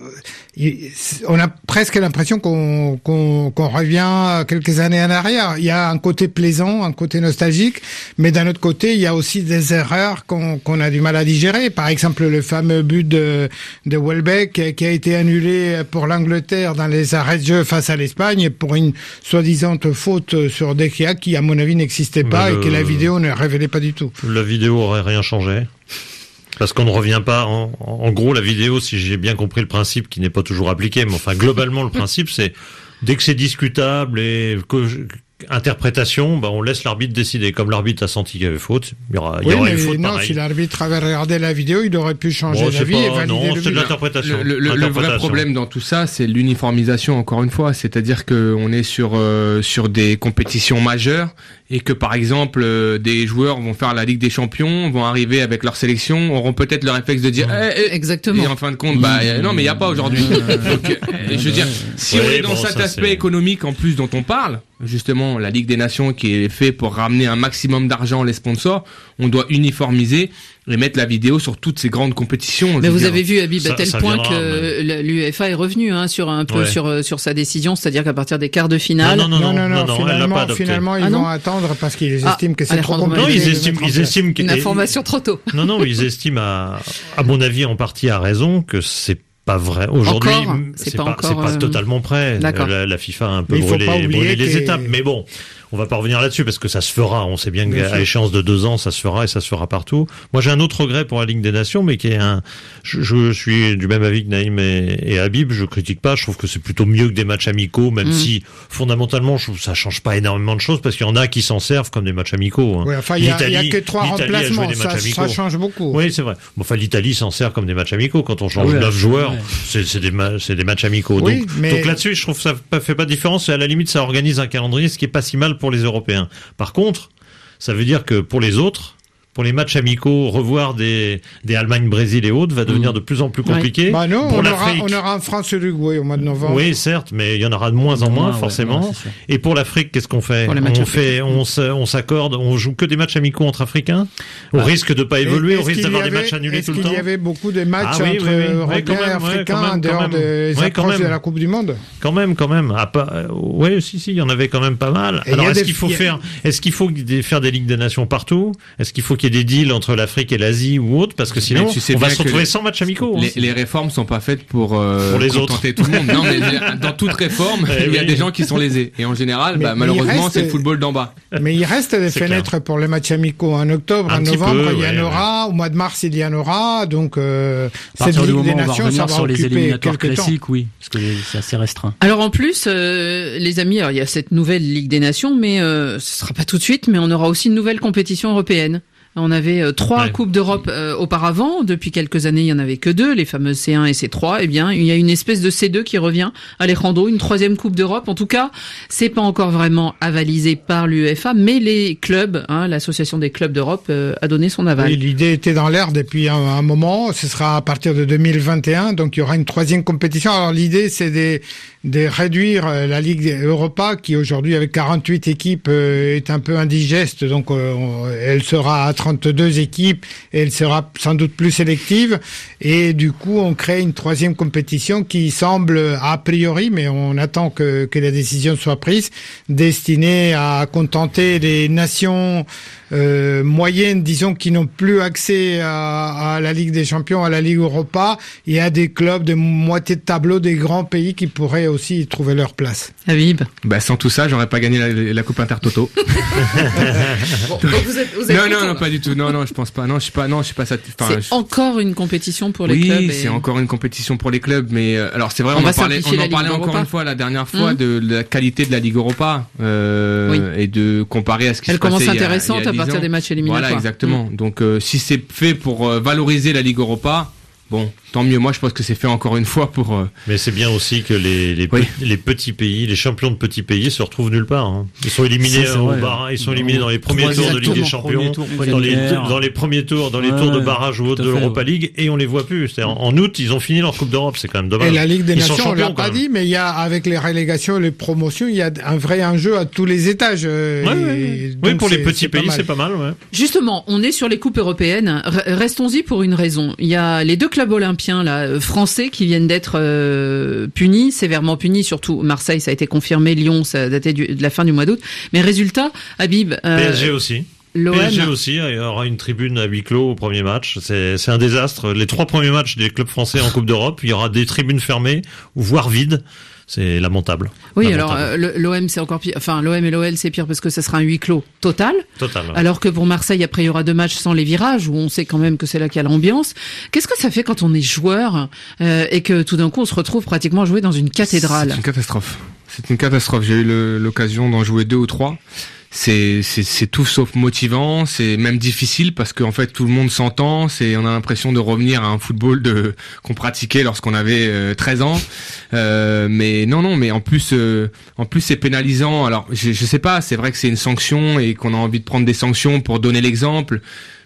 on a presque l'impression qu'on, qu'on, qu'on revient quelques années en arrière. Il y a un côté plaisant, un côté nostalgique, mais d'un autre côté, il y a aussi des erreurs qu'on, qu'on a du mal à digérer. Par exemple, le fameux but de, de Welbeck qui a été annulé pour l'Angleterre dans les arrêts de jeu face à l'Espagne pour une soi-disant faute sur De Gea qui, à mon avis, n'existait pas le... et que la vidéo ne révélait pas du tout. La vidéo aurait rien changé. Parce qu'on ne revient pas, en, en gros, la vidéo, si j'ai bien compris le principe, qui n'est pas toujours appliqué, mais enfin, globalement, le principe, c'est, dès que c'est discutable et que, interprétation, bah, on laisse l'arbitre décider. Comme l'arbitre a senti qu'il y avait faute, il y aura, il y oui, aura mais une faute non, pareil. Si l'arbitre avait regardé la vidéo, il aurait pu changer bon, d'avis pas, et valider non, le c'est but. de l'interprétation. Le, le, le vrai problème dans tout ça, c'est l'uniformisation, encore une fois. C'est-à-dire qu'on est sur, euh, sur des compétitions majeures et que, par exemple, euh, des joueurs vont faire la Ligue des Champions, vont arriver avec leur sélection, auront peut-être le réflexe de dire mmh. eh, exactement. Et en fin de compte, bah, mmh. non, mais il n'y a pas aujourd'hui. Donc, euh, je veux dire, si oui, on est dans bon, cet ça, aspect c'est... économique en plus dont on parle, justement la Ligue des Nations qui est fait pour ramener un maximum d'argent les sponsors, on doit uniformiser et mettre la vidéo sur toutes ces grandes compétitions. Mais vous dire. avez vu, Habib, à tel point viendra, que mais... l'UEFA est revenu hein, sur un peu ouais. sur sur sa décision, c'est-à-dire qu'à partir des quarts de finale. Non, non, non, non, non, non, non finalement, elle l'a pas adopté. Finalement, ils ah, vont attendre parce qu'ils ah, estiment que c'est trop compliqué. Non, ils estiment, ils estiment une information trop tôt. Non, non, ils estiment à, à mon avis, en partie à raison, que c'est pas vrai. Aujourd'hui, encore, c'est, c'est pas, pas, encore, c'est pas euh... totalement prêt. La, la FIFA a un peu brûlé, brûlé les que... étapes. Mais bon, on va pas revenir là-dessus parce que ça se fera. On sait bien, bien qu'à sûr. échéance de deux ans, ça se fera et ça se fera partout. Moi, j'ai un autre regret pour la Ligue des Nations, mais qui est un. Je, je suis du même avis que Naïm et, et Habib. Je critique pas. Je trouve que c'est plutôt mieux que des matchs amicaux, même mmh. si fondamentalement, je trouve que ça change pas énormément de choses parce qu'il y en a qui s'en servent comme des matchs amicaux. Hein. Ouais, enfin, il y, y a que trois remplacements. Ça, ça change beaucoup. Oui, c'est vrai. Bon, enfin, l'Italie s'en sert comme des matchs amicaux. Quand on change neuf ah oui, joueurs, ouais. c'est, c'est des ma- c'est des matchs amicaux. Oui, donc, mais... donc là-dessus, je trouve que ça fait pas de différence. Et à la limite, ça organise un calendrier, ce qui est pas si mal pour les Européens. Par contre, ça veut dire que pour les autres, pour les matchs amicaux, revoir des, des Allemagne, Brésil et autres va devenir mmh. de plus en plus compliqué. Oui. Bah non, pour on, l'Afrique. Aura, on aura un France-Uruguay au mois de novembre. Oui, certes, mais il y en aura de moins en moins, ouais, forcément. Ouais, et pour l'Afrique, qu'est-ce qu'on fait? On fait, on, on s'accorde, on joue que des matchs amicaux entre Africains. Au ah. risque de pas évoluer, au risque d'avoir des matchs annulés tout le temps. Est-ce qu'il y avait beaucoup de matchs ah, oui, entre oui, oui. Européens et Africains en dehors des approches de la Coupe du Monde? Quand même, quand même. Oui, si, si, il y en avait quand même pas mal. Alors, est-ce qu'il faut faire, est-ce qu'il faut faire des Ligues des Nations partout? Est-ce qu'il faut qu'il y ait des deals entre l'Afrique et l'Asie ou autre, parce que sinon tu sais on va se retrouver les, sans matchs amicaux. Les, hein. les réformes sont pas faites pour, euh, pour les contenter autres. tout le monde. Non, mais dans toute réforme, eh il y a oui. des gens qui sont lésés. Et en général, mais, bah, mais malheureusement, reste, c'est le football d'en bas. Mais il reste des c'est fenêtres clair. Pour les matchs amicaux. En octobre, en novembre, peu, il y en ouais, aura. Ouais. Au mois de mars, il y en aura. Donc, euh, cette Ligue des Nations, ça va sur les éliminatoires classiques, temps. Oui, parce que c'est assez restreint. Alors en plus, euh, les amis, alors, il y a cette nouvelle Ligue des Nations, mais euh, ce sera pas tout de suite, mais on aura aussi une nouvelle compétition européenne. On avait euh, trois ouais. Coupes d'Europe euh, auparavant. Depuis quelques années, il y en avait que deux, les fameuses C un et C trois. Eh bien, il y a une espèce de C deux qui revient. Alejandro, une troisième Coupe d'Europe. En tout cas, c'est pas encore vraiment avalisé par l'UEFA, mais les clubs, hein, l'association des clubs d'Europe, euh, a donné son aval. Oui, l'idée était dans l'air depuis un, un moment. Ce sera à partir de deux mille vingt et un, donc il y aura une troisième compétition. Alors l'idée, c'est de, de réduire la Ligue Europa, qui aujourd'hui, avec quarante-huit équipes, euh, est un peu indigeste. Donc, euh, elle sera à trente-deux équipes et elle sera sans doute plus sélective, et du coup on crée une troisième compétition qui semble a priori, mais on attend que, que la décision soit prise, destinée à contenter les nations euh, moyennes, disons, qui n'ont plus accès à, à la Ligue des Champions, à la Ligue Europa, et à des clubs de moitié de tableau des grands pays qui pourraient aussi trouver leur place. Habib, bah sans tout ça, j'aurais pas gagné la, la Coupe Intertoto. Bon, vous êtes, vous êtes non, non, non, pas du tout. Non, non, je pense pas. Non, je suis pas. Non, je suis pas satisfait. Enfin, c'est je... encore une compétition pour les oui, clubs. Oui, et... c'est encore une compétition pour les clubs. Mais euh, alors, c'est vrai, on, on en parlait, on en parlait encore une fois la dernière fois mmh. de, de la qualité de la Ligue Europa euh, oui. et de comparer à ce qui Elle se passait. Elle commence il y a, intéressante il y a à partir ans. Des matchs éliminatoires. Voilà, exactement. Mmh. Donc, euh, si c'est fait pour euh, valoriser la Ligue Europa. Bon, tant mieux. Moi, je pense que c'est fait encore une fois pour. Euh... Mais c'est bien aussi que les les, oui. pe- les petits pays, les champions de petits pays, se retrouvent nulle part. Hein. Ils sont éliminés c'est, c'est au bar, ils sont éliminés dans les premiers tours de Ligue des Champions, tour, dans les dans les premiers tours, dans les ouais, tours de barrage ou autres de l'Europa fait, League, et on les voit plus. C'est-à-dire, en août, ils ont fini leur Coupe d'Europe. C'est quand même dommage. Et la Ligue des ils Nations, on l'a pas dit, mais il y a avec les relégations, les promotions, il y a un vrai enjeu à tous les étages. Euh, ouais, ouais, oui, pour les petits pays, c'est pas mal. Ouais. Justement, on est sur les coupes européennes. Restons-y pour une raison. Il y a les deux clubs olympiens là. Français qui viennent d'être euh, punis, sévèrement punis, surtout Marseille, ça a été confirmé, Lyon, ça datait du, de la fin du mois d'août. Mais résultat, Habib... Euh, P S G aussi. L'O M... P S G aussi, il y aura une tribune à huis clos au premier match. C'est, c'est un désastre. Les trois premiers matchs des clubs français en Coupe d'Europe, il y aura des tribunes fermées, voire vides. C'est lamentable. Oui, lamentable. alors euh, l'O M c'est encore pire. Enfin, l'O M et l'O L c'est pire parce que ça sera un huis clos total. Total. Ouais. Alors que pour Marseille, après il y aura deux matchs sans les virages où on sait quand même que c'est là qu'il y a l'ambiance. Qu'est-ce que ça fait quand on est joueur euh, et que tout d'un coup on se retrouve pratiquement à jouer dans une cathédrale? C'est une catastrophe. C'est une catastrophe. J'ai eu le, l'occasion d'en jouer deux ou trois. C'est, c'est, c'est tout sauf motivant, c'est même difficile parce qu'en fait tout le monde s'entend, c'est, on a l'impression de revenir à un football de, qu'on pratiquait lorsqu'on avait euh, treize ans, euh, mais non, non, mais en plus, euh, en plus c'est pénalisant, alors je, je sais pas, c'est vrai que c'est une sanction et qu'on a envie de prendre des sanctions pour donner l'exemple,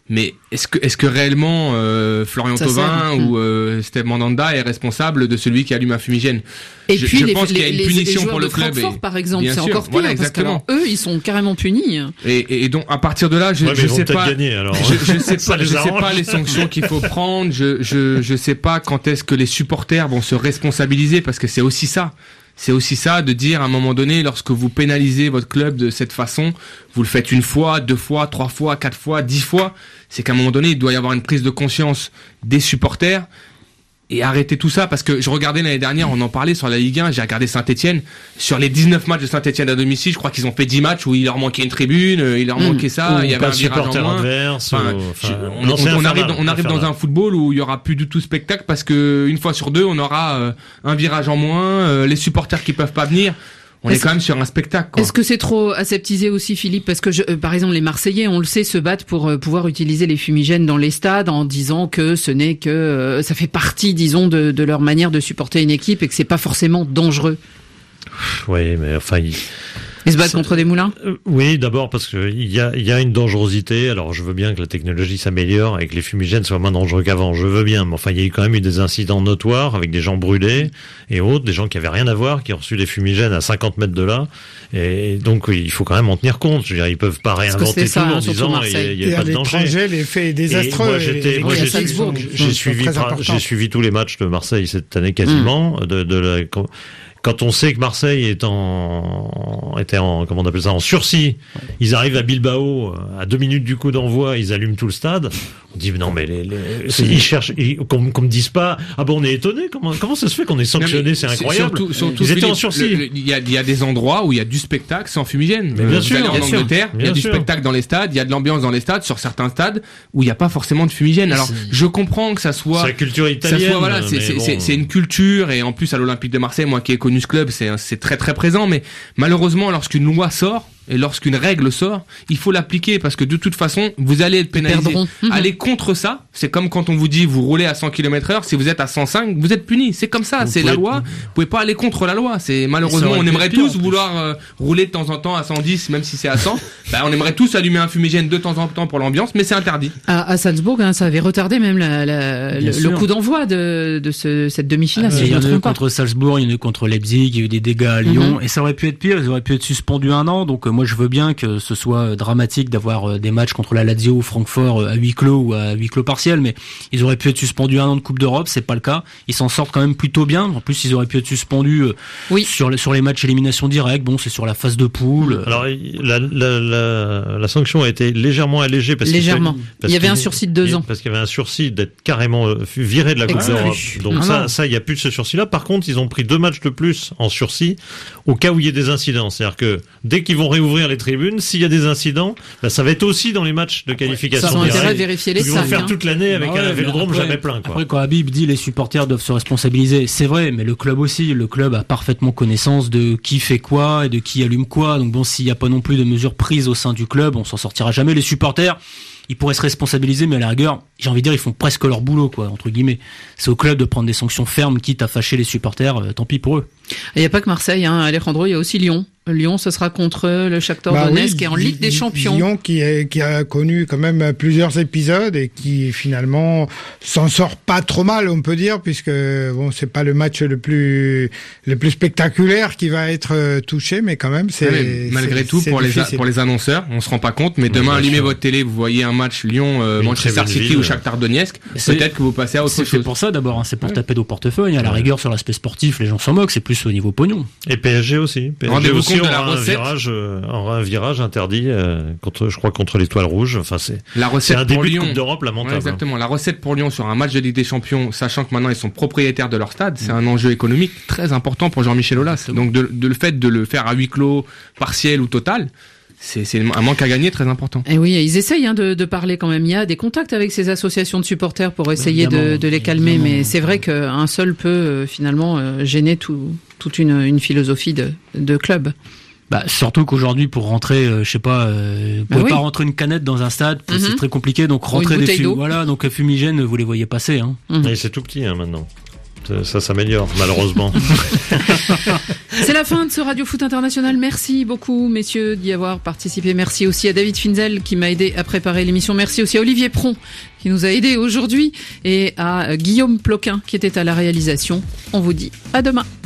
Mais est-ce que, est-ce que réellement euh, Florian Ça Thauvin sert. ou euh, Steve Mandanda est responsable de celui qui allume un fumigène? Et je, puis je les, pense qu'il y a une les, punition les joueurs pour le de club. Francfort, et, par exemple, bien c'est sûr, encore pire voilà, parce exactement. que eux, ils sont carrément punis. Et, et, et donc à partir de là, je, Ouais, je mais ils vont sais peut-être pas, gagner, alors. je, je sais Ça pas, les je sais arrange. pas les sanctions qu'il faut prendre. Je, je, je sais pas quand est-ce que les supporters vont se responsabiliser parce que c'est aussi ça. C'est aussi ça de dire à un moment donné, lorsque vous pénalisez votre club de cette façon, vous le faites une fois, deux fois, trois fois, quatre fois, dix fois. C'est qu'à un moment donné, il doit y avoir une prise de conscience des supporters et arrêter tout ça. Parce que je regardais l'année dernière, on en parlait sur la Ligue un, j'ai regardé Saint-Etienne. Sur les dix-neuf matchs de Saint-Etienne à domicile, je crois qu'ils ont fait dix matchs où il leur manquait une tribune, il leur manquait ça, Ou il y avait pas un de virage en supporter moins. adverse, Enfin, ou- enfin, je- on, non, on- c'est on infernal, arrive, dans- on arrive dans infernal. un football où il y aura plus du tout spectacle parce que une fois sur deux, on aura euh, un virage en moins, euh, les supporters qui peuvent pas venir. On est, Est-ce- quand même sur un spectacle, quoi. Est-ce que c'est trop aseptisé aussi, Philippe? Parce que, je, euh, par exemple, les Marseillais, on le sait, se battent pour euh, pouvoir utiliser les fumigènes dans les stades en disant que ce n'est que euh, ça fait partie, disons, de, de leur manière de supporter une équipe et que c'est pas forcément dangereux. Oui, mais enfin, il... Ils se battent contre des moulins? Euh, Oui, d'abord parce que il y a, il y a une dangerosité. Alors, je veux bien que la technologie s'améliore et que les fumigènes soient moins dangereux qu'avant. Je veux bien, mais enfin, il y a eu quand même eu des incidents notoires avec des gens brûlés et autres, des gens qui avaient rien à voir, qui ont reçu des fumigènes à cinquante mètres de là. Et donc, oui, il faut quand même en tenir compte. Je veux dire, ils peuvent pas que réinventer c'est ça, tout hein, en surtout disant Marseille. il y a, il y a Et pas à de danger. l'étranger, l'effet est désastreux. Et moi, Les- j'étais, les moi, oui, j'ai, à Salzbourg. j'ai sont suivi, très pra- importants. j'ai suivi tous les matchs de Marseille cette année quasiment. De, de la, quand on sait que Marseille est en, était en, comment on appelle ça, en sursis, ils arrivent à Bilbao, à deux minutes du coup d'envoi, ils allument tout le stade. On dit, non, mais les, les, c'est- ils cherchent, ils, qu'on, qu'on me dise pas, ah bon, on est étonné, comment, comment ça se fait qu'on est sanctionné, c'est incroyable. Surtout, surtout, ils étaient en Philippe, sursis. le- le- Il y a, il y a des endroits où il y a du spectacle sans fumigène. Mais bien Vous sûr, allez en bien sûr. Angleterre, il y a Bien du sûr. spectacle dans les stades, il y a de l'ambiance dans les stades, sur certains stades où il n'y a pas forcément de fumigène. Alors, je comprends que ça soit, C'est la culture ça italienne. soit, voilà, c'est, mais c'est, bon. c'est, c'est une culture et en plus à l'Olympique de Marseille, moi qui ai connu ce club, c'est, c'est très très présent. Mais malheureusement, lorsqu'une loi sort et lorsqu'une règle sort, il faut l'appliquer parce que de toute façon, vous allez être pénalisé. perdront. Mhm. Aller contre ça, c'est comme quand on vous dit vous roulez à cent kilomètres heure, si vous êtes à cent cinq, vous êtes puni. C'est comme ça, Vous c'est pouvez- la loi. Vous pouvez pas aller contre la loi. C'est Ça malheureusement, aurait on pu aimerait être pire, en tous plus. vouloir euh, rouler de temps en temps à cent dix, même si c'est à cent. Bah, on aimerait tous allumer un fumigène de temps en temps pour l'ambiance, mais c'est interdit. À, à Salzbourg, hein, ça avait retardé même la, la, Bien le, sûr. le coup d'envoi de, de ce, cette demi-finale, Ah, si il je y ne en me a eu trompe pas. contre Salzbourg, il y en a eu contre Leipzig, il y a eu des dégâts à Lyon, Mhm. et ça aurait pu être pire, ils auraient pu être suspendus un an, donc euh, moi je veux bien que ce soit euh, dramatique d'avoir euh, des matchs contre la Lazio ou Francfort euh, à huis clos ou à huis clos partiel, mais ils auraient pu être suspendus un an de Coupe d'Europe, c'est pas le cas, ils s'en sortent quand même plutôt bien, en plus ils auraient pu être suspendus euh, Oui. sur, les- sur les matchs élimination directe, bon c'est sur la phase de poule. Alors, la, la, la, la sanction a été légèrement allégée parce qu'il Légèrement. fallait- Il parce y avait qu'il- un sursis de deux il- ans. Parce qu'il y avait un sursis d'être carrément euh, viré de la Coupe Exclu. d'Europe. Donc Ah ça, non. ça, il n'y a plus de ce sursis-là. Par contre, ils ont pris deux matchs de plus en sursis au cas où il y ait des incidents. C'est-à-dire que dès qu'ils vont réouvrir les tribunes, s'il y a des incidents, bah, ça va être aussi dans les matchs de qualification. Ils ont directe. intérêt à vérifier les Ils vont sacs, faire hein. toute l'année avec Bah ouais, un mais vélodrome après- jamais plein, quoi. Après, quand Habib dit les supporters doivent se responsabiliser, c'est vrai, mais le club aussi, le club a parfaitement connaissance de qui fait quoi et de qui allume quoi. Donc bon, s'il n'y a pas non plus de mesures prises au sein du club, on s'en sortira jamais. Les supporters, ils pourraient se responsabiliser, mais à la rigueur, j'ai envie de dire, ils font presque leur boulot, quoi, entre guillemets. C'est au club de prendre des sanctions fermes, quitte à fâcher les supporters, euh, tant pis pour eux. Il n'y a pas que Marseille, hein, Alejandro, il y a aussi Lyon. Lyon, ce sera contre le Shakhtar Bah Donetsk oui, qui est en Ligue des Li- Champions. Lyon qui, est, qui a connu quand même plusieurs épisodes et qui finalement s'en sort pas trop mal, on peut dire, puisque bon, c'est pas le match le plus le plus spectaculaire qui va être euh, touché, mais quand même c'est Ouais, mais malgré c'est- tout c'est pour les difficile. pour les annonceurs, on se rend pas compte, mais Oui, demain bien allumez sûr. votre télé, vous voyez un match Lyon euh, Une Manchester très belle City ville. ou Shakhtar Donetsk, C'est- peut-être que vous passez à autre C'est fait chose. pour ça d'abord, hein, c'est pour Ouais. taper au portefeuille. À la rigueur, sur l'aspect sportif, les gens s'en moquent, c'est plus au niveau pognon. Et P S G aussi. P S G Rendez-vous aussi compte de la aura un recette. virage, euh, aura un virage interdit euh, contre, je crois, contre l'Étoile Rouge. Enfin, c'est La c'est recette un pour début de Lyon. Coupe d'Europe lamentable. Ouais, exactement. La recette pour Lyon sur un match de Ligue des Champions, sachant que maintenant ils sont propriétaires de leur stade, c'est un enjeu économique très important pour Jean-Michel Aulas. Donc de, de le fait de le faire à huis clos, partiel ou total, c'est, c'est un manque à gagner très important. Et oui, ils essayent hein, de, de parler quand même. Il y a des contacts avec ces associations de supporters pour essayer de, Évidemment, de les calmer, évidemment. mais c'est vrai qu'un seul peut euh, finalement euh, gêner tout, toute une, une philosophie de, de club. Bah, surtout qu'aujourd'hui, pour rentrer, euh, je sais pas, euh, vous Bah pouvez oui. pas rentrer une canette dans un stade, Mhm. c'est très compliqué, donc Ou une rentrer des bouteille fum- d'eau. voilà, donc euh, fumigène, vous les voyez passer, hein. Mhm. Et c'est tout petit hein, maintenant. Ça s'améliore, malheureusement. C'est la fin de ce Radio Foot International. Merci beaucoup, messieurs, d'y avoir participé. Merci aussi à David Finzel qui m'a aidé à préparer l'émission. Merci aussi à Olivier Pron qui nous a aidés aujourd'hui et à Guillaume Ploquin qui était à la réalisation. On vous dit à demain.